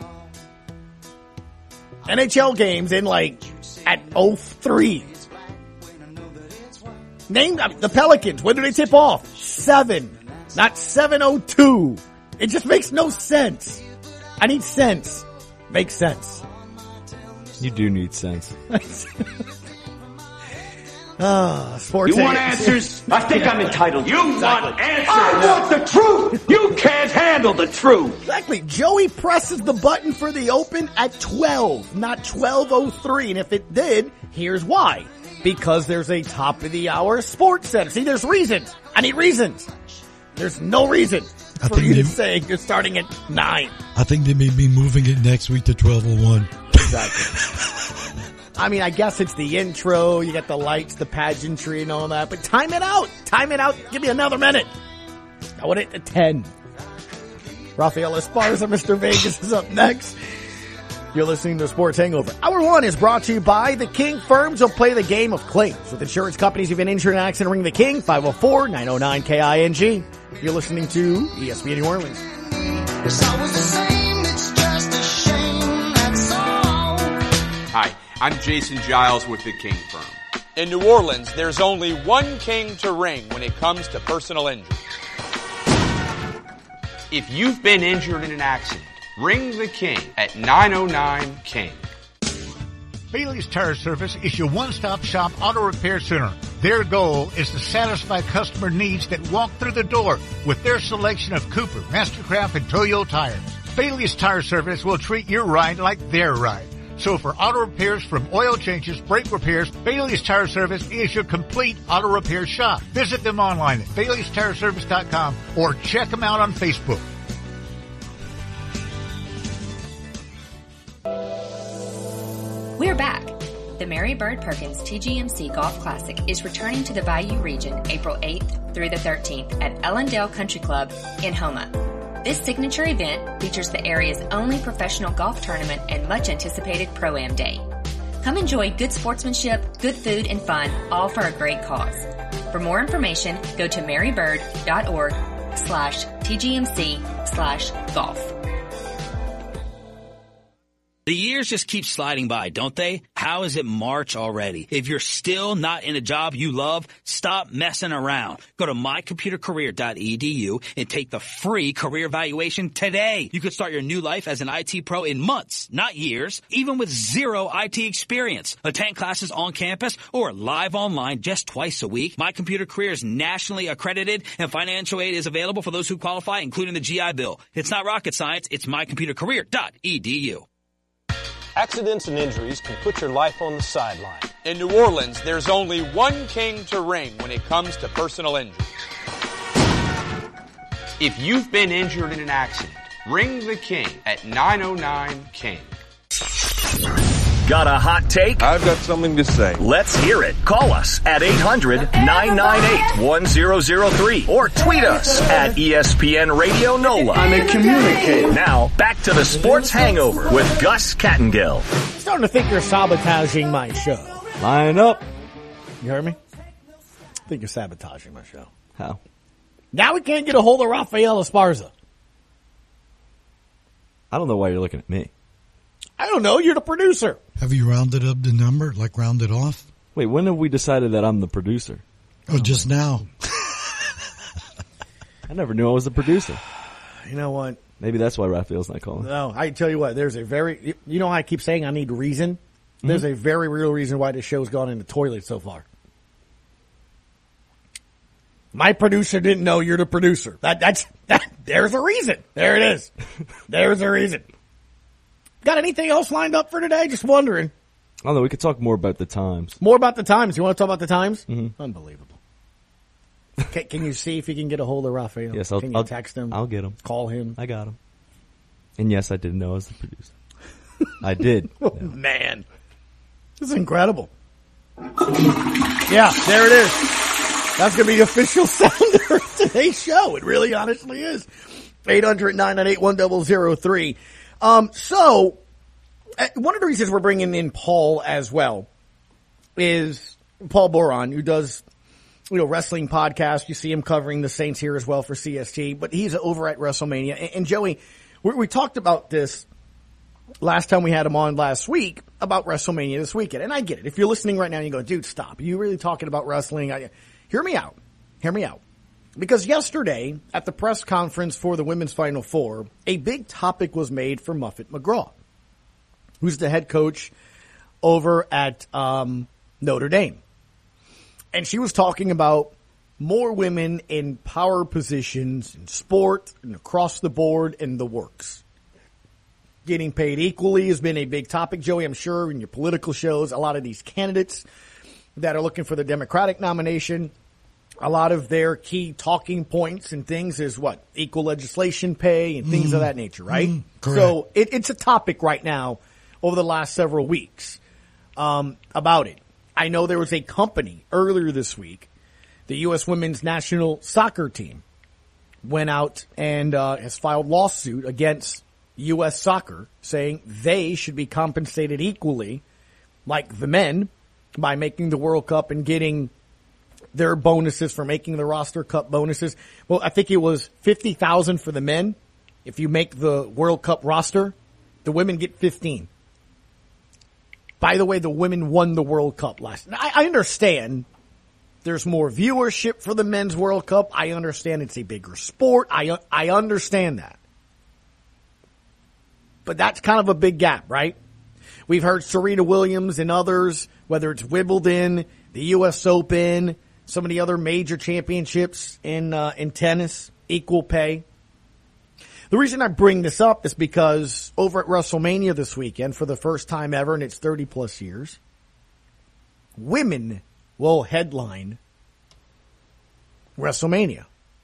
N H L games in like at oh three. Name I mean, the Pelicans. When do they tip off? Seven, not seven oh two. It just makes no sense. I need sense. Makes sense. You do need sense. Ah, sports. You want A- answers? I think I'm entitled. You want answers? I want the truth. You can't handle the truth. Exactly. Joey presses the button for the open at twelve, not twelve oh three. And if it did, here's why. Because there's a top of the hour sports center. See, there's reasons. I need reasons. There's no reason I for think you to you- say you're starting at nine. I think they may be moving it next week to twelve oh one. Exactly. I mean, I guess it's the intro. You got the lights, the pageantry and all that. But time it out. Time it out. Give me another minute. I want it to ten. Rafael Esparza, Mister Vegas is up next. You're listening to Sports Hangover. Hour one is brought to you by The King Firms. Will play the game of claims with insurance companies. If you've been injured in an accident, ring The King, five oh four, nine oh nine, K I N G. You're listening to E S P N New Orleans. It's always the same, it's just a shame, that's all. Hi, I'm Jason Giles with the King Firm. In New Orleans, there's only one king to ring when it comes to personal injury. If you've been injured in an accident, ring the King at nine oh nine King. Bailey's Tire Service is your one-stop shop auto repair center. Their goal is to satisfy customer needs that walk through the door with their selection of Cooper, Mastercraft, and Toyo tires. Bailey's Tire Service will treat your ride like their ride. So for auto repairs from oil changes, brake repairs, Bailey's Tire Service is your complete auto repair shop. Visit them online at Bailey's Tire Service dot com or check them out on Facebook. We're back. The Mary Bird Perkins T G M C Golf Classic is returning to the Bayou region April eighth through the thirteenth at Ellendale Country Club in Houma. This signature event features the area's only professional golf tournament and much anticipated Pro-Am Day. Come enjoy good sportsmanship, good food, and fun, all for a great cause. For more information, go to marybird.org slash TGMC slash golf. The years just keep sliding by, don't they? How is it March already? If you're still not in a job you love, stop messing around. Go to my computer career dot e d u and take the free career evaluation today. You could start your new life as an I T pro in months, not years, even with zero I T experience. Attend classes on campus or live online just twice a week. My Computer Career is nationally accredited, and financial aid is available for those who qualify, including the G I Bill. It's not rocket science. It's my computer career dot e d u. Accidents and injuries can put your life on the sideline. In New Orleans, there's only one king to ring when it comes to personal injury. If you've been injured in an accident, ring the King at nine oh nine King. Got a hot take? I've got something to say. Let's hear it. Call us at eight hundred nine nine eight one zero zero three or tweet us at E S P N Radio NOLA. I'm a communicator. Now, back to the Sports Hangover with Gus Kattengill. I'm starting to think you're sabotaging my show. Line up. You heard me? I think you're sabotaging my show. How? Now we can't get a hold of Rafael Esparza. I don't know why you're looking at me. I don't know. You're the producer. Have you rounded up the number, like rounded off? Wait, when have we decided that I'm the producer? Oh, just now. I never knew I was the producer. You know what? Maybe that's why Raphael's not calling. No, I tell you what, there's a very, you know how I keep saying I need reason? There's mm-hmm. a very real reason why this show's gone in the toilet so far. My producer didn't know you're the producer. That, that's, that, there's a reason. There it is. There's a reason. Got anything else lined up for today? Just wondering. I don't know. We could talk more about the Times. More about the Times. You want to talk about the Times? Mm-hmm. Unbelievable. can, can you see if you can get a hold of Rafael? Yes, I'll, can you I'll text him? I'll get him. Call him? I got him. And yes, I didn't know I was the producer. I did. Oh, yeah. Man. This is incredible. Yeah, there it is. That's going to be the official sounder of today's show. It really honestly is. eight hundred nine nine eight one zero zero three. Um, so, uh, one of the reasons we're bringing in Paul as well is Paul Boron, who does, you know, wrestling podcast. You see him covering the Saints here as well for C S T, but he's over at WrestleMania. And, and Joey, we, we talked about this last time we had him on last week about WrestleMania this weekend. And I get it. If you're listening right now and you go, dude, stop. Are you really talking about wrestling? I, hear me out. Hear me out. Because yesterday, at the press conference for the Women's Final Four, a big topic was made for Muffet McGraw, who's the head coach over at um, Notre Dame. And she was talking about more women in power positions in sport and across the board in the works. Getting paid equally has been a big topic, Joey, I'm sure, in your political shows. A lot of these candidates that are looking for the Democratic nomination, a lot of their key talking points and things is what? Equal legislation pay and things mm. of that nature, right? Mm, so it, it's a topic right now over the last several weeks um, about it. I know there was a company earlier this week, the U S Women's National Soccer Team went out and uh, has filed lawsuit against U S Soccer saying they should be compensated equally like the men by making the World Cup and getting their bonuses for making the roster cup bonuses. Well, I think it was fifty thousand dollars for the men. If you make the World Cup roster, the women get fifteen. By the way, the women won the World Cup last night. I, I understand there's more viewership for the men's World Cup. I understand it's a bigger sport. I, I understand that. But that's kind of a big gap, right? We've heard Serena Williams and others, whether it's Wimbledon, the U S Open, some of the other major championships in uh, in tennis, equal pay. The reason I bring this up is because over at WrestleMania this weekend, for the first time ever in its thirty plus years, women will headline WrestleMania.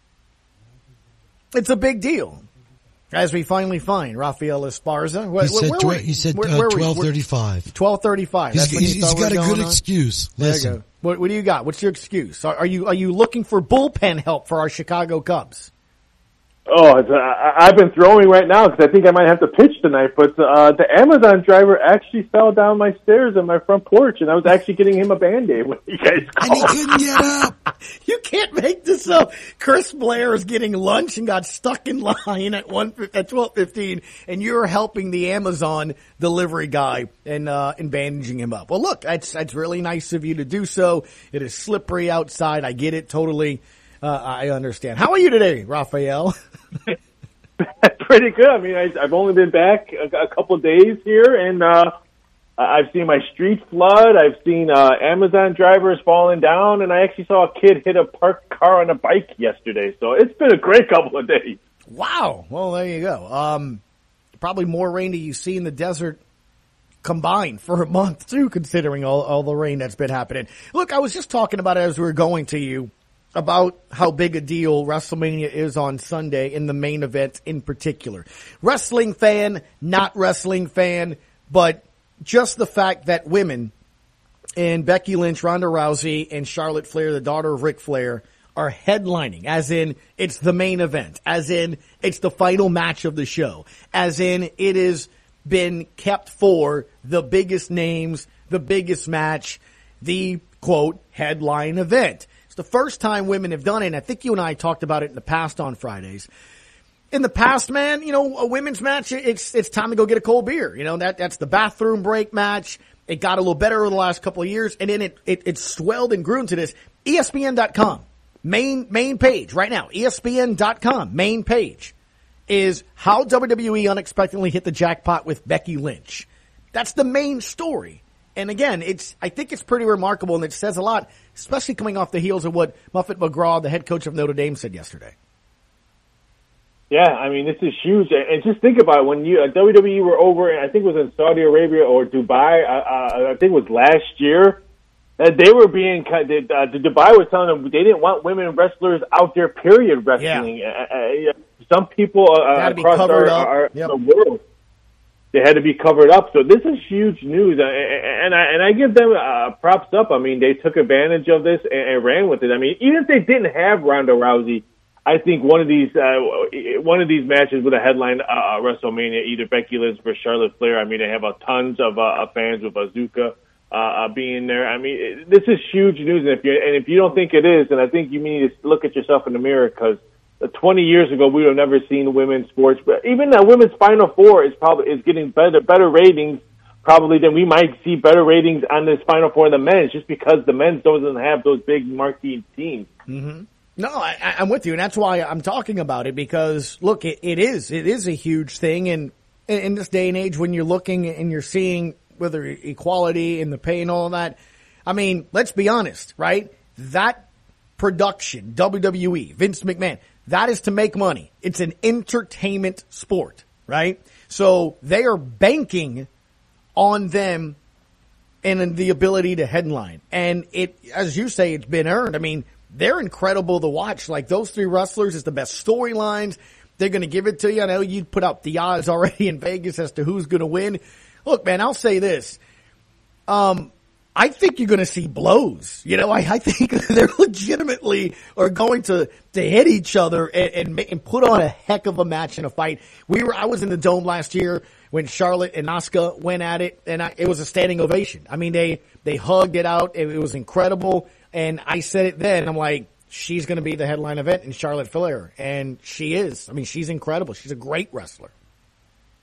It's a big deal. As we finally find Rafael Esparza. Where, he said, where, tw- where, he said where, uh, where twelve thirty-five. twelve thirty-five. He's, That's when you he's, thought he's got we a were good going on? excuse. There Listen. you go. What, what do you got? What's your excuse? Are, are you are you looking for bullpen help for our Chicago Cubs? Oh, it's, uh, I- I've been throwing right now because I think I might have to pitch tonight. But uh, the Amazon driver actually fell down my stairs on my front porch, and I was actually getting him a Band-Aid when you guys called. And he couldn't get up. You can't make this up. Chris Blair is getting lunch and got stuck in line at one at twelve fifteen, and you're helping the Amazon delivery guy and uh, and bandaging him up. Well, look, that's that's really nice of you to do so. It is slippery outside. I get it totally. Uh, I understand. How are you today, Raphael? Pretty good. I mean, I, I've only been back a, a couple of days here, and uh, I've seen my street flood. I've seen uh, Amazon drivers falling down, and I actually saw a kid hit a parked car on a bike yesterday. So it's been a great couple of days. Wow. Well, there you go. Um, probably more rain than you see in the desert combined for a month, too, considering all, all the rain that's been happening. Look, I was just talking about it as we were going to you, about how big a deal WrestleMania is on Sunday in the main event in particular. Wrestling fan, not wrestling fan, but just the fact that women and Becky Lynch, Ronda Rousey, and Charlotte Flair, the daughter of Ric Flair, are headlining, as in it's the main event, as in it's the final match of the show, as in it has been kept for the biggest names, the biggest match, the, quote, headline event. The first time women have done it, and I think you and I talked about it in the past on Fridays. In the past, man, you know, a women's match, it's it's time to go get a cold beer. You know, that that's the bathroom break match. It got a little better over the last couple of years, and then it, it, it swelled and grew into this. E S P N dot com, main, main page right now, E S P N dot com, main page, is how W W E unexpectedly hit the jackpot with Becky Lynch. That's the main story. And again, it's, I think it's pretty remarkable, and it says a lot, especially coming off the heels of what Muffet McGraw, the head coach of Notre Dame, said yesterday. Yeah, I mean, this is huge. And just think about it. When you, uh, W W E were over, and I think it was in Saudi Arabia or Dubai, uh, uh, I think it was last year, uh, they were being, uh, the Dubai was telling them they didn't want women wrestlers out there, period, wrestling. Yeah. Uh, uh, some people uh, across our, our yep. the world, they had to be covered up. So this is huge news, and I and I give them uh, props up. I mean, they took advantage of this and, and ran with it. I mean, even if they didn't have Ronda Rousey, I think one of these uh, one of these matches with a headline uh, WrestleMania, either Becky Lynch versus Charlotte Flair. I mean, they have a tons of uh, fans with Bazooka uh, uh, being there. I mean, this is huge news, and if you and if you don't think it is, then I think you need to look at yourself in the mirror, because twenty years ago, we would have never seen women's sports. But even the women's Final Four is probably is getting better better ratings probably than we might see better ratings on this Final Four than the men's, just because the men's doesn't have those big marquee teams. Mm-hmm. No, I, I'm with you, and that's why I'm talking about it, because look, it, it is it is a huge thing, and in, in this day and age, when you're looking and you're seeing whether equality and the pay and all that, I mean, let's be honest, right? That production, W W E, Vince McMahon, that is to make money. It's an entertainment sport, right? So they are banking on them and the ability to headline. And it, as you say, it's been earned. I mean, they're incredible to watch. Like, those three wrestlers is the best storylines. They're going to give it to you. I know you put up the odds already in Vegas as to who's going to win. Look, man, I'll say this. Um, I think you're going to see blows. You know, I, I think they're legitimately are going to, to hit each other and, and, and put on a heck of a match in a fight. We were, I was in the Dome last year when Charlotte and Asuka went at it, and I, it was a standing ovation. I mean, they, they hugged it out. It, it was incredible. And I said it then. I'm like, she's going to be the headline event in Charlotte Flair. And she is. I mean, she's incredible. She's a great wrestler.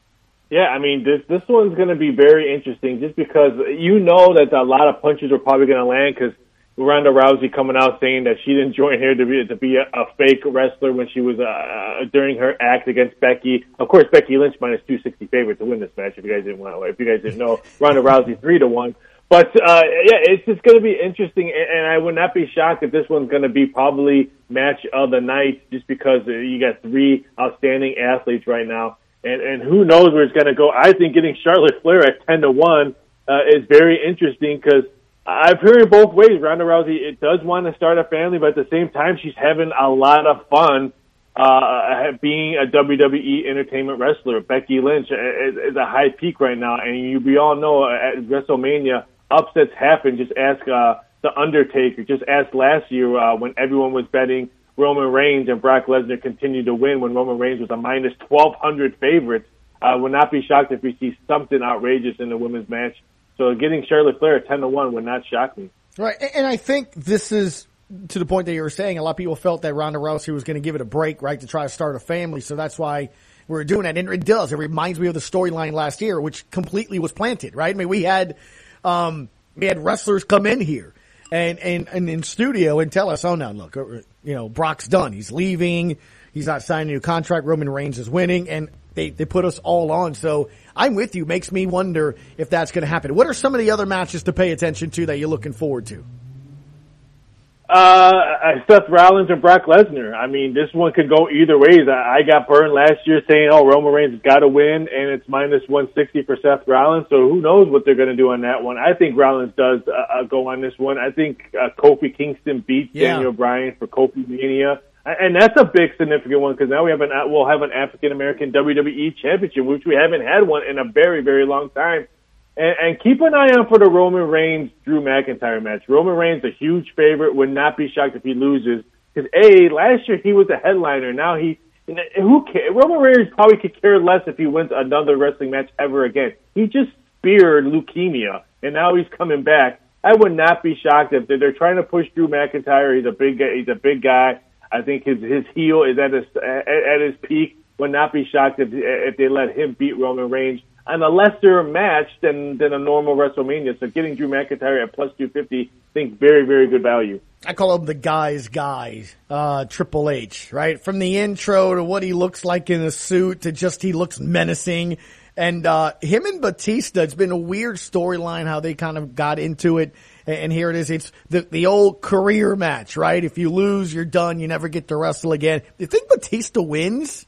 Yeah, I mean, this this one's going to be very interesting just because you know that a lot of punches are probably going to land because Ronda Rousey coming out saying that she didn't join here to be to be a, a fake wrestler when she was uh, during her act against Becky. Of course, Becky Lynch minus two sixty favorite to win this match. If you guys didn't want, if you guys didn't know, Ronda Rousey three to one. But uh, yeah, it's just going to be interesting, and, and I would not be shocked if this one's going to be probably match of the night, just because uh, you got three outstanding athletes right now, and and who knows where it's going to go. I think getting Charlotte Flair at ten to one uh, is very interesting because I've heard it both ways. Ronda Rousey it does want to start a family, but at the same time, she's having a lot of fun uh, being a W W E entertainment wrestler. Becky Lynch is, is a high peak right now, and you, we all know at WrestleMania, upsets happen. Just ask uh, The Undertaker. Just ask last year uh, when everyone was betting Roman Reigns and Brock Lesnar continued to win when Roman Reigns was a minus twelve hundred favorite. I uh, would not be shocked if we see something outrageous in the women's match. So getting Charlotte Flair at ten to one would not shock me. Right, and I think this is to the point that you were saying. A lot of people felt that Ronda Rousey was going to give it a break, right, to try to start a family. So that's why we're doing that. And it does. It reminds me of the storyline last year, which completely was planted, right? I mean, we had um, we had wrestlers come in here and, and, and in studio and tell us, oh, no, look, you know, Brock's done. He's leaving. He's not signing a new contract. Roman Reigns is winning. And they, they put us all on. So I'm with you. Makes me wonder if that's going to happen. What are some of the other matches to pay attention to that you're looking forward to? Uh, Seth Rollins and Brock Lesnar. I mean, this one could go either ways. I, I got burned last year saying, oh, Roman Reigns has got to win, and it's minus one sixty for Seth Rollins, so who knows what they're going to do on that one. I think Rollins does uh, go on this one. I think uh, Kofi Kingston beats yeah. Daniel Bryan for Kofi Mania, and that's a big significant one because now we have an we'll have an African-American W W E championship, which we haven't had one in a very, very long time. And, and keep an eye out for the Roman Reigns-Drew McIntyre match. Roman Reigns, a huge favorite, would not be shocked if he loses. Because, A, last year he was a headliner. Now he, who cares? Roman Reigns probably could care less if he wins another wrestling match ever again. He just speared leukemia, and now he's coming back. I would not be shocked if they're trying to push Drew McIntyre. He's a big guy. He's a big guy. I think his his heel is at his at, at his peak. Would not be shocked if if they let him beat Roman Reigns on a lesser match than, than a normal WrestleMania. So getting Drew McIntyre at plus two fifty, I think very, very good value. I call him the guy's guy, uh, Triple H, right? From the intro to what he looks like in a suit to just he looks menacing. And uh, him and Batista, it's been a weird storyline how they kind of got into it. And here it is. It's the, the old career match, right? If you lose, you're done. You never get to wrestle again. Do you think Batista wins?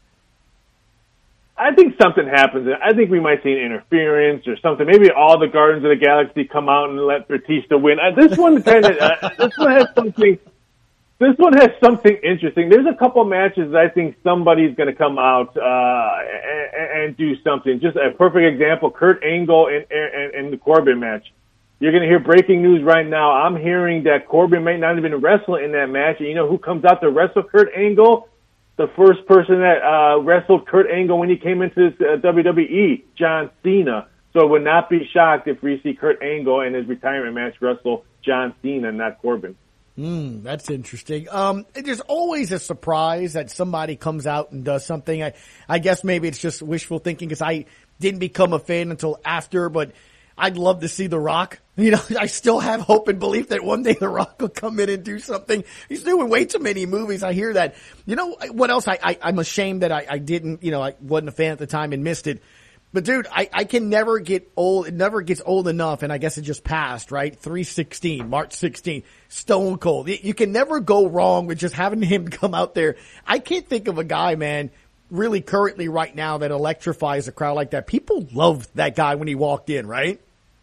I think something happens. I think we might see an interference or something. Maybe all the Guardians of the Galaxy come out and let Batista win. Uh, this one kind of, uh, this one has something, this one has something interesting. There's a couple matches that I think somebody's going to come out, uh, and, and do something. Just a perfect example, Kurt Angle and, and, and the Corbin match. You're going to hear breaking news right now. I'm hearing that Corbin might not even wrestle in that match. And you know who comes out to wrestle Kurt Angle? The first person that uh, wrestled Kurt Angle when he came into uh, W W E, John Cena. So I would not be shocked if we see Kurt Angle in his retirement match wrestle John Cena, not Corbin. Hmm, that's interesting. Um, there's always a surprise that somebody comes out and does something. I, I guess maybe it's just wishful thinking because I didn't become a fan until after, but I'd love to see The Rock. You know, I still have hope and belief that one day The Rock will come in and do something. He's doing way too many movies. I hear that. You know, what else? I, I, I'm ashamed that I, I didn't, you know, I wasn't a fan at the time and missed it. But dude, I, I can never get old. It never gets old enough. And I guess it just passed, right? three sixteen, March sixteenth, Stone Cold. You can never go wrong with just having him come out there. I can't think of a guy, man, really currently right now that electrifies a crowd like that. People loved that guy when he walked in, right?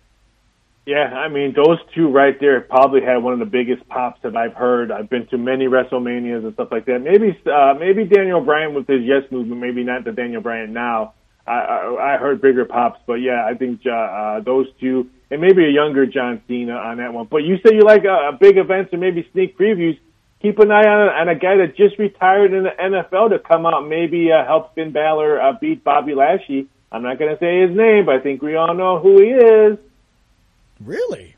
Yeah, I mean, those two right there probably had one of the biggest pops that I've heard. I've been to many WrestleManias and stuff like that. Maybe uh, maybe Daniel Bryan with his Yes movement, maybe not the Daniel Bryan now. I, I, I heard bigger pops, but yeah, I think uh, uh, those two, and maybe a younger John Cena on that one. But you say you like uh, big events or maybe sneak previews. Keep an eye on, on a guy that just retired in the N F L to come out, maybe uh, help Finn Balor uh, beat Bobby Lashley. I'm not going to say his name, but I think we all know who he is. Really?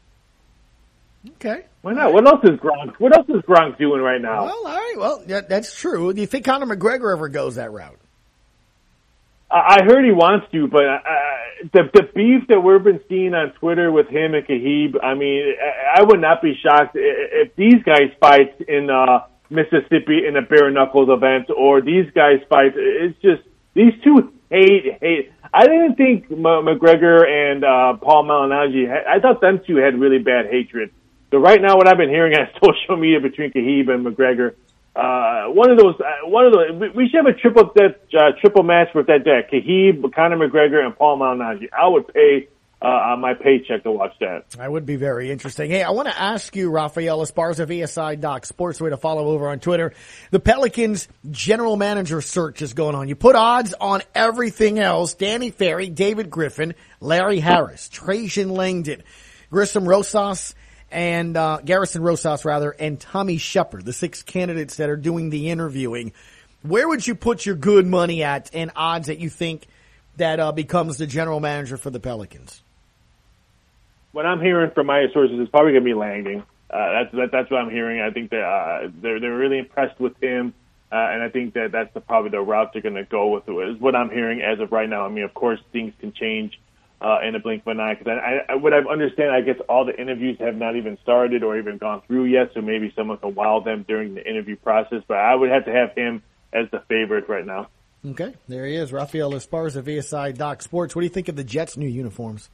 Okay. Why not? What else is Gronk? What else is Gronk doing right now? Well, all right. Well, yeah, that's true. Do you think Conor McGregor ever goes that route? I heard he wants to, but uh, the the beef that we've been seeing on Twitter with him and Khabib, I mean, I would not be shocked if these guys fight in uh, Mississippi in a bare knuckles event, or these guys fight. It's just these two hate hate. I didn't think M- McGregor and uh, Paul Malignaggi. I thought them two had really bad hatred. So right now, what I've been hearing on social media between Khabib and McGregor. Uh, one of those, uh, one of those, we should have a triple that, uh, triple match with that deck. Khabib, Conor McGregor, and Paul Malignaggi. I would pay, uh, on my paycheck to watch that. That would be very interesting. Hey, I want to ask you, Rafael Esparza, V S I Doc Sports, way to follow over on Twitter. The Pelicans general manager search is going on. You put odds on everything else. Danny Ferry, David Griffin, Larry Harris, Trajan Langdon, Grissom Rosas, and uh, Garrison Rosas, rather, and Tommy Shepard, the six candidates that are doing the interviewing. Where would you put your good money at and odds that you think that uh, becomes the general manager for the Pelicans? What I'm hearing from my sources is probably going to be Langdon. Uh, that's that, that's what I'm hearing. I think that uh, they're they're really impressed with him, uh, and I think that that's the, probably the route they're going to go with. Is what I'm hearing as of right now. I mean, of course, things can change Uh, in a blink of an eye, because I, I, what I understand, I guess all the interviews have not even started or even gone through yet, so maybe someone can wow them during the interview process, but I would have to have him as the favorite right now. Okay, there he is, Rafael Esparza, V S I Doc Sports. What do you think of the Jets' new uniforms?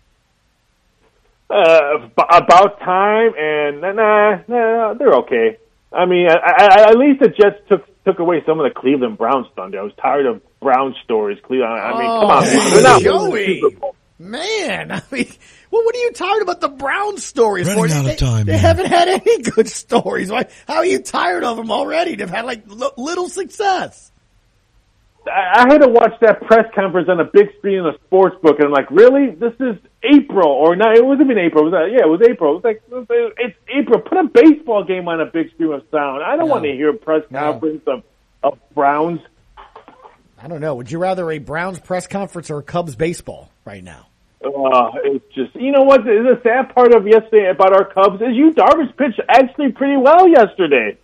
Uh, about time, and nah, nah, they're okay. I mean, I, I, at least the Jets took took away some of the Cleveland Browns thunder. I was tired of Brown stories. Cleveland, I mean, oh, come on, man. They're not Joey. Man, I mean, well, what are you tired about the Brown stories Running for? out they, of time, they man. haven't had any good stories. Why? How are you tired of them already? They've had like l- little success. I, I had to watch that press conference on a big screen in a sports book, and I'm like, really? This is April, or not? It wasn't even April. It was, uh, yeah, it was April. It was like, it was, it's April. Put a baseball game on a big screen with sound. I don't No. want to hear a press conference no. of, of Browns. I don't know. Would you rather a Browns press conference or Cubs baseball right now? Uh, it's just, you know what? The sad part of yesterday about our Cubs is Yu Darvish pitched actually pretty well yesterday.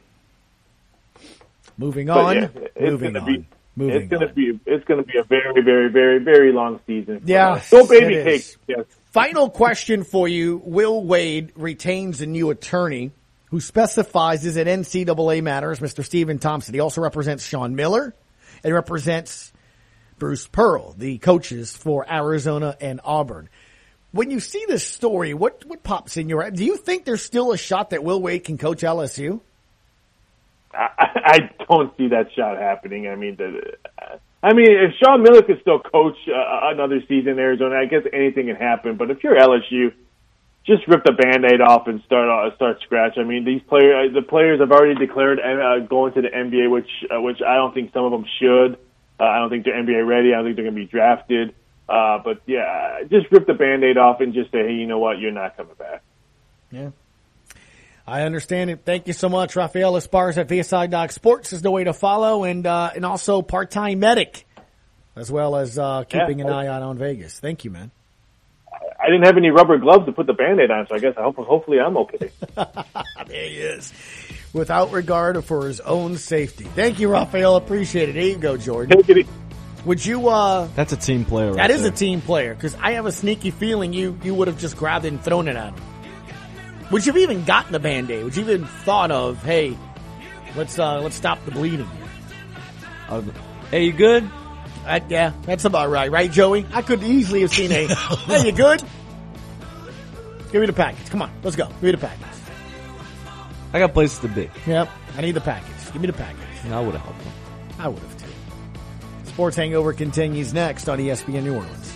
Moving But on. yeah, it's Moving gonna on. Be, Moving it's going to on. be it's going to be a very very very very long season. Yeah, Go baby it cakes. is. Yes. Final question for you. Will Wade retains a new attorney who specifies in N C double A matters, Mister Stephen Thompson. He also represents Sean Miller and represents Bruce Pearl, the coaches for Arizona and Auburn. When you see this story, what, what pops in your head? Do you think there's still a shot that Will Wade can coach L S U? I, I don't see that shot happening. I mean, the, I mean, if Sean Miller could still coach uh, another season in Arizona, I guess anything can happen. But if you're L S U, just rip the Band-Aid off and start uh, start scratch. I mean, these players, the players have already declared uh, going to the N B A, which uh, which I don't think some of them should. Uh, I don't think they're N B A ready. I don't think they're going to be drafted. Uh, but yeah, just rip the Band-Aid off and just say, hey, you know what, you're not coming back. Yeah. I understand it. Thank you so much. Rafael Esparza at V S I Doc Sports is the way to follow, and uh, and also part-time medic, as well as uh, keeping Yeah. an eye out on Vegas. Thank you, man. I didn't have any rubber gloves to put the Band-Aid on, so I guess I hope, hopefully I'm okay. There he is. Without regard for his own safety. Thank you, Rafael. Appreciate it. There you go, Jordan. Would you, uh... That's a team player right That is there. a team player, because I have a sneaky feeling you, you would have just grabbed it and thrown it at him. Would you have even gotten the Band-Aid? Would you even thought of, hey, let's uh, let's stop the bleeding? Uh, hey, you good? Uh, yeah, that's about right. Right, Joey? I could easily have seen a, hey, you good? Give me the package. Come on, let's go. Give me the package. I got places to be. Yep, I need the package. Give me the package. I would have helped him. I would have too. Sports Hangover continues next on E S P N New Orleans.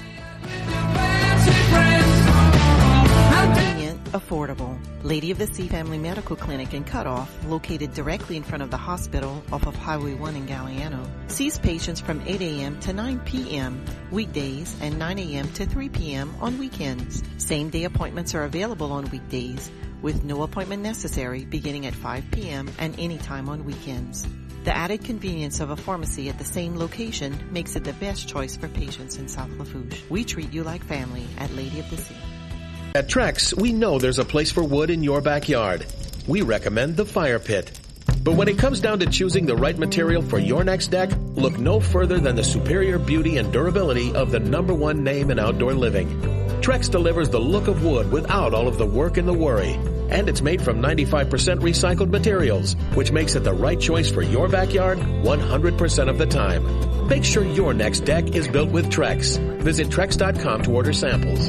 Convenient, affordable. Lady of the Sea Family Medical Clinic in Cutoff, located directly in front of the hospital off of Highway one in Galliano, sees patients from eight a.m. to nine p.m. weekdays and nine a.m. to three p.m. on weekends. Same-day appointments are available on weekdays, with no appointment necessary beginning at five p.m. and anytime on weekends. The added convenience of a pharmacy at the same location makes it the best choice for patients in South Lafourche. We treat you like family at Lady of the Sea. At Trex, we know there's a place for wood in your backyard. We recommend the fire pit. But when it comes down to choosing the right material for your next deck, look no further than the superior beauty and durability of the number one name in outdoor living. Trex delivers the look of wood without all of the work and the worry. And it's made from ninety-five percent recycled materials, which makes it the right choice for your backyard one hundred percent of the time. Make sure your next deck is built with Trex. Visit Trex dot com to order samples.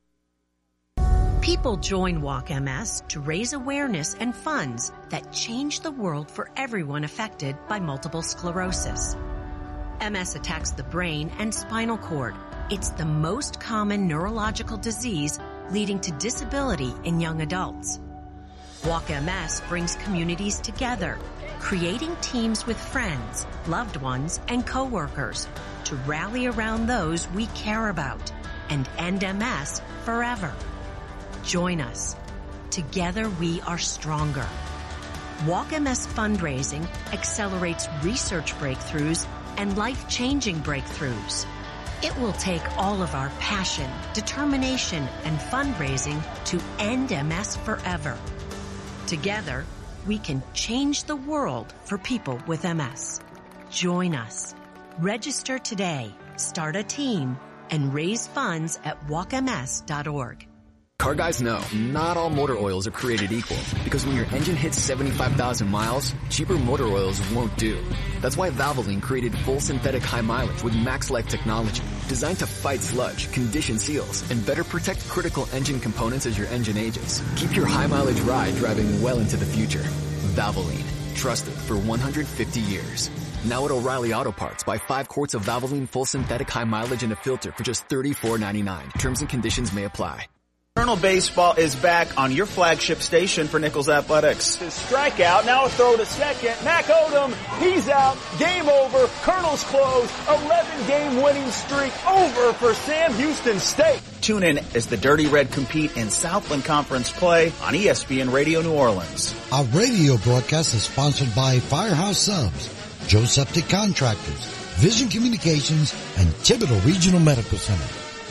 People join Walk M S to raise awareness and funds that change the world for everyone affected by multiple sclerosis. M S attacks the brain and spinal cord. It's the most common neurological disease leading to disability in young adults. Walk M S brings communities together, creating teams with friends, loved ones, and coworkers to rally around those we care about and end M S forever. Join us. Together we are stronger. Walk M S fundraising accelerates research breakthroughs and life-changing breakthroughs. It will take all of our passion, determination, and fundraising to end M S forever. Together, we can change the world for people with M S. Join us. Register today, start a team, and raise funds at walk m s dot org. Car guys know not all motor oils are created equal, because when your engine hits seventy-five thousand miles, cheaper motor oils won't do. That's why Valvoline created full synthetic high mileage with MaxLife technology, designed to fight sludge, condition seals, and better protect critical engine components as your engine ages. Keep your high mileage ride driving well into the future. Valvoline, trusted for one hundred fifty years. Now at O'Reilly Auto Parts, buy five quarts of Valvoline full synthetic high mileage and a filter for just thirty-four ninety-nine. Terms and conditions may apply. Colonel Baseball is back on your flagship station for Nichols Athletics. His strikeout, now a throw to second. Mac Odom, he's out. Game over. Colonel's closed. eleven game winning streak over for Sam Houston State. Tune in as the Dirty Red compete in Southland Conference play on E S P N Radio New Orleans. Our radio broadcast is sponsored by Firehouse Subs, Joe Septic Contractors, Vision Communications, and Thibodeau Regional Medical Center.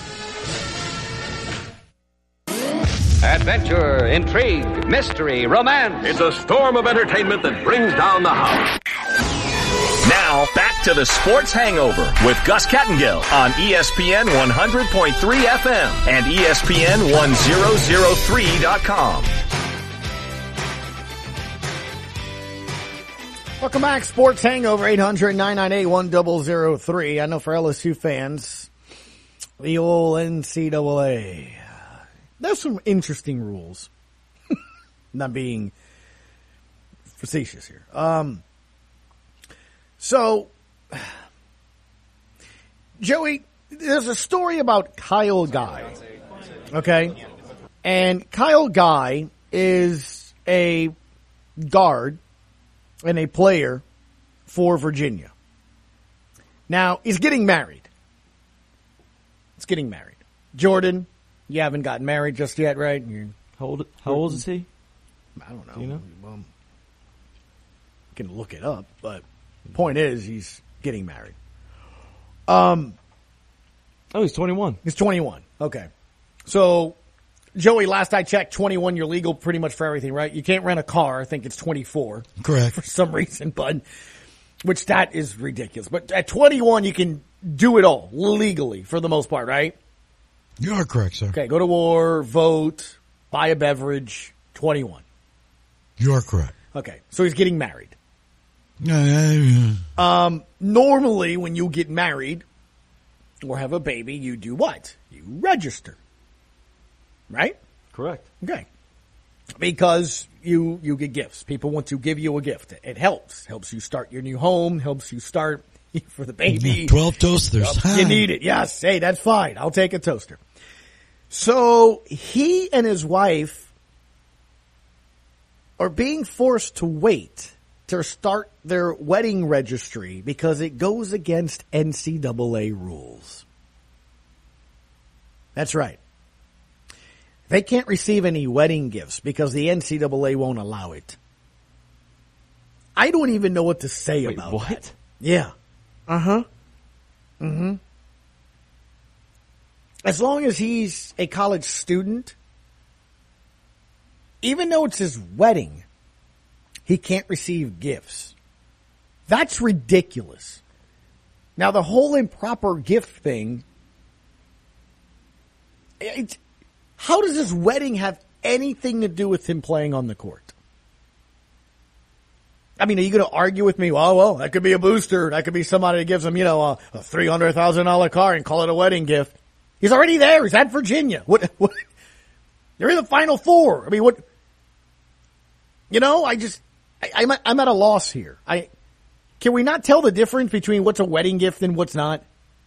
Adventure, intrigue, mystery, romance. It's a storm of entertainment that brings down the house. Now, back to the Sports Hangover with Gus Kattengill on E S P N one hundred point three F M and E S P N one thousand three dot com. Welcome back, Sports Hangover, eight hundred, nine nine eight, one thousand three. I know for L S U fans, the old N C double A. There's some interesting rules. Not being facetious here. Um, so, Joey, there's a story about Kyle Guy. Okay? And Kyle Guy is a guard and a player for Virginia. Now, he's getting married. He's getting married. Jordan, you haven't gotten married just yet, right? You're, how old, how old is he? I don't know. Do you know? Well, you can look it up, but the point is he's getting married. Um. Oh, he's twenty-one. He's twenty-one. Okay. So, Joey, last I checked, twenty-one, you're legal pretty much for everything, right? You can't rent a car. I think it's twenty-four. Correct. For some reason, but which that is ridiculous. But at twenty-one, you can do it all legally for the most part, right? You are correct, sir. Okay, go to war, vote, buy a beverage, twenty-one. You are correct. Okay, so he's getting married. Yeah, yeah, yeah. Um, normally when you get married or have a baby, you do what? You register. Right? Correct. Okay. Because you, you get gifts. People want to give you a gift. It helps. Helps you start your new home, helps you start for the baby. twelve toasters. You need it. Yes. Hey, that's fine. I'll take a toaster. So he and his wife are being forced to wait to start their wedding registry because it goes against N C double A rules. That's right. They can't receive any wedding gifts because the N C double A won't allow it. I don't even know what to say Wait, about what? that. Yeah. Uh-huh. Mm-hmm. As long as he's a college student, even though it's his wedding, he can't receive gifts. That's ridiculous. Now, the whole improper gift thing, it's, how does this wedding have anything to do with him playing on the court? I mean, are you going to argue with me? Well, well, that could be a booster. That could be somebody that gives him, you know, a, a three hundred thousand dollars car and call it a wedding gift. He's already there. He's at Virginia. What, what? They're in the Final Four. I mean, what? You know, I just, I, I'm, at, I'm at a loss here. I, can we not tell the difference between what's a wedding gift and what's not?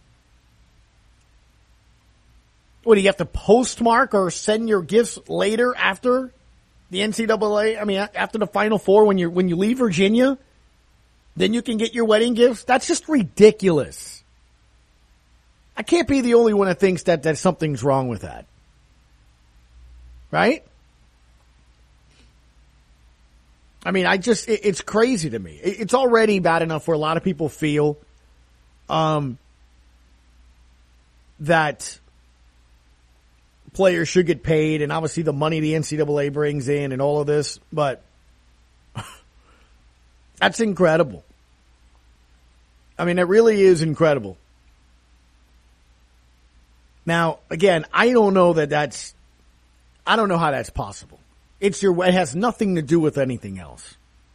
What, do you have to postmark or send your gifts later after the N C double A? I mean, after the Final Four, when you when you leave Virginia, then you can get your wedding gifts? That's just ridiculous. I can't be the only one that thinks that, that something's wrong with that. Right? I mean, I just, it, it's crazy to me. It, it's already bad enough where a lot of people feel um, that players should get paid, and obviously the money the N C double A brings in and all of this, but that's incredible. I mean, it really is incredible. Now, again, I don't know that that's, I don't know how that's possible. It's your, it has nothing to do with anything else.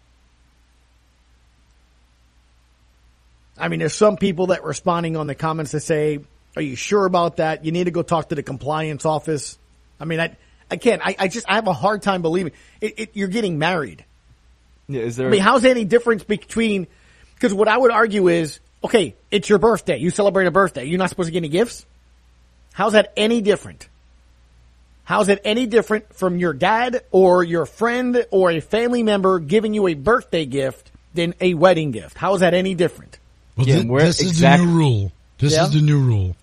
I mean, there's some people that responding on the comments that say, are you sure about that? You need to go talk to the compliance office. I mean, I, I can't, I, I just, I have a hard time believing it, it, you're getting married. Yeah, is there? I mean, how's there any difference between, because what I would argue is, okay, it's your birthday. You celebrate a birthday. You're not supposed to get any gifts? How's that any different? How's it any different from your dad or your friend or a family member giving you a birthday gift than a wedding gift? How is that any different? Well, Yeah, th- where this is exact- the new rule. This Yeah? is the new rule.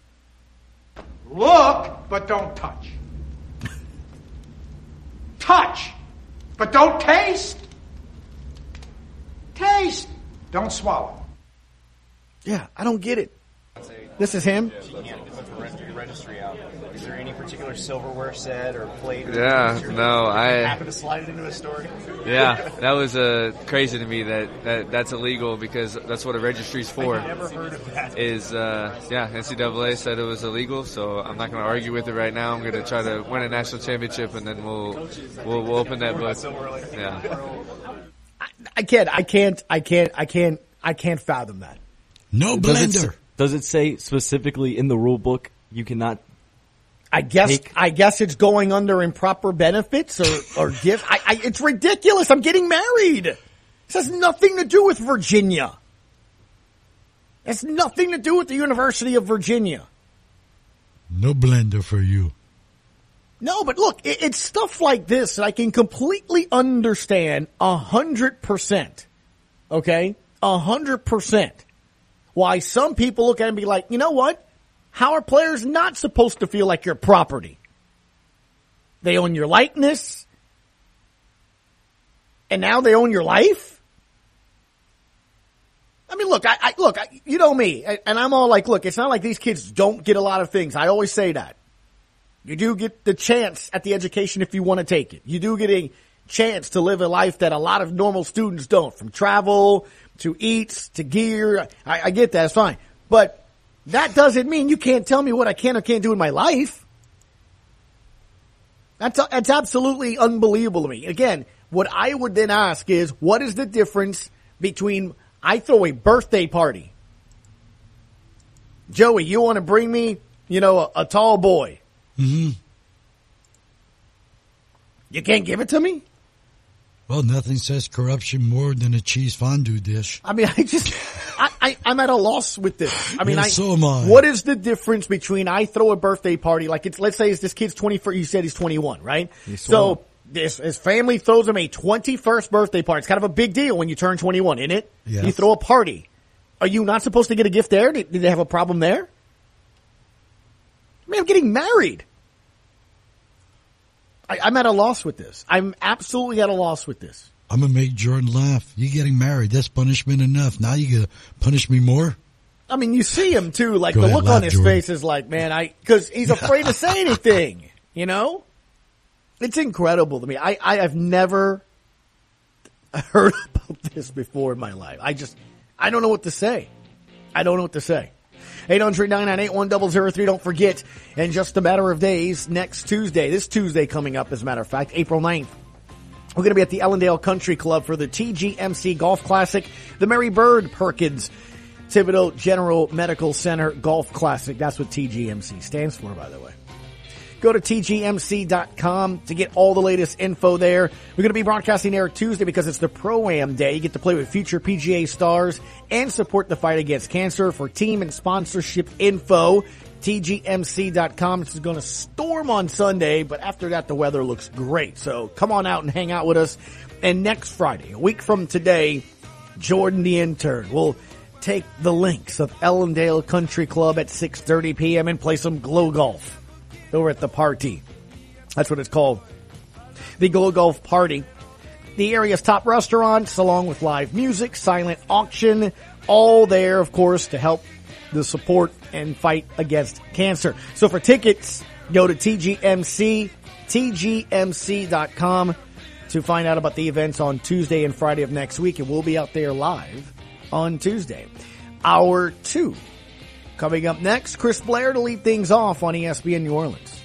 Look, but don't touch. Touch, but don't taste. Taste, don't swallow. Yeah, I don't get it. This is him? Registry out. Is there any particular silverware set or plate? Or Yeah, picture no, that I- happened to slide it into a story. Yeah, that was uh, crazy to me that, that that's illegal because that's what a registry's for. I've never heard of that. Is uh, yeah, N C double A said it was illegal, so I'm not going to argue with it right now. I'm going to try to win a national championship, and then we'll we'll, we'll open that book. Yeah, I can't, I can't, I can't, I can't, I can't fathom that. No Does it, blender. s- does it say specifically in the rule book you cannot? I guess, Take- I guess it's going under improper benefits or, or gifts. I, I, it's ridiculous. I'm getting married. This has nothing to do with Virginia. It has nothing to do with the University of Virginia. No blender for you. No, but look, it, it's stuff like this that I can completely understand a hundred percent. Okay? A hundred percent. Why some people look at it and be like, you know what? How are players not supposed to feel like your property? They own your likeness. And now they own your life? I mean, look, I, I look, I, you know me, and I'm all like, look, it's not like these kids don't get a lot of things. I always say that. You do get the chance at the education if you want to take it. You do get a chance to live a life that a lot of normal students don't, from travel to eats to gear. I, I get that. It's fine. But that doesn't mean you can't tell me what I can or can't do in my life. That's, that's absolutely unbelievable to me. Again, what I would then ask is, what is the difference between I throw a birthday party? Joey, you want to bring me, you know, a, a tall boy. Mm-hmm. You can't give it to me? Well, nothing says corruption more than a cheese fondue dish. I mean, I just, I, I, I'm at a loss with this. I mean, Yeah, I, so am I. what is the difference between I throw a birthday party, like it's, let's say it's this kid's twenty-first, you said he's twenty-one, right? He's So, this, his family throws him a twenty-first birthday party. It's kind of a big deal when you turn twenty-one, isn't it? Yes. You throw a party. Are you not supposed to get a gift there? Did, did they have a problem there? I mean, I'm getting married. I, I'm at a loss with this. I'm absolutely at a loss with this. I'm going to make Jordan laugh. You getting married, that's punishment enough. Now you going to punish me more? I mean, you see him too, like Go the ahead, look laugh, on his Jordan. face is like, man, I, cause he's afraid to say anything, you know? It's incredible to me. I, I have never heard about this before in my life. I just, I don't know what to say. I don't know what to say. eight hundred, nine nine eight, one zero zero three. Don't forget, in just a matter of days, next Tuesday, this Tuesday coming up, as a matter of fact, April ninth, we're going to be at the Ellendale Country Club for the T G M C Golf Classic, the Mary Bird Perkins Thibodeau General Medical Center Golf Classic. That's what T G M C stands for, by the way. Go to T G M C dot com to get all the latest info there. We're going to be broadcasting there Tuesday because it's the Pro-Am Day. You get to play with future P G A stars and support the fight against cancer. For team and sponsorship info, T G M C dot com. It's going to storm on Sunday, but after that, the weather looks great. So come on out and hang out with us. And next Friday, a week from today, Jordan the intern will take the links of Ellendale Country Club at six thirty p.m. and play some Glow Golf over at the party. That's what it's called. The Glow Golf Party. The area's top restaurants, along with live music, silent auction, all there, of course, to help the support and fight against cancer. So for tickets, go to T G M C, T G M C dot com to find out about the events on Tuesday and Friday of next week, and we'll be out there live on Tuesday. Hour two. Coming up next, Chris Blair to lead things off on E S P N New Orleans.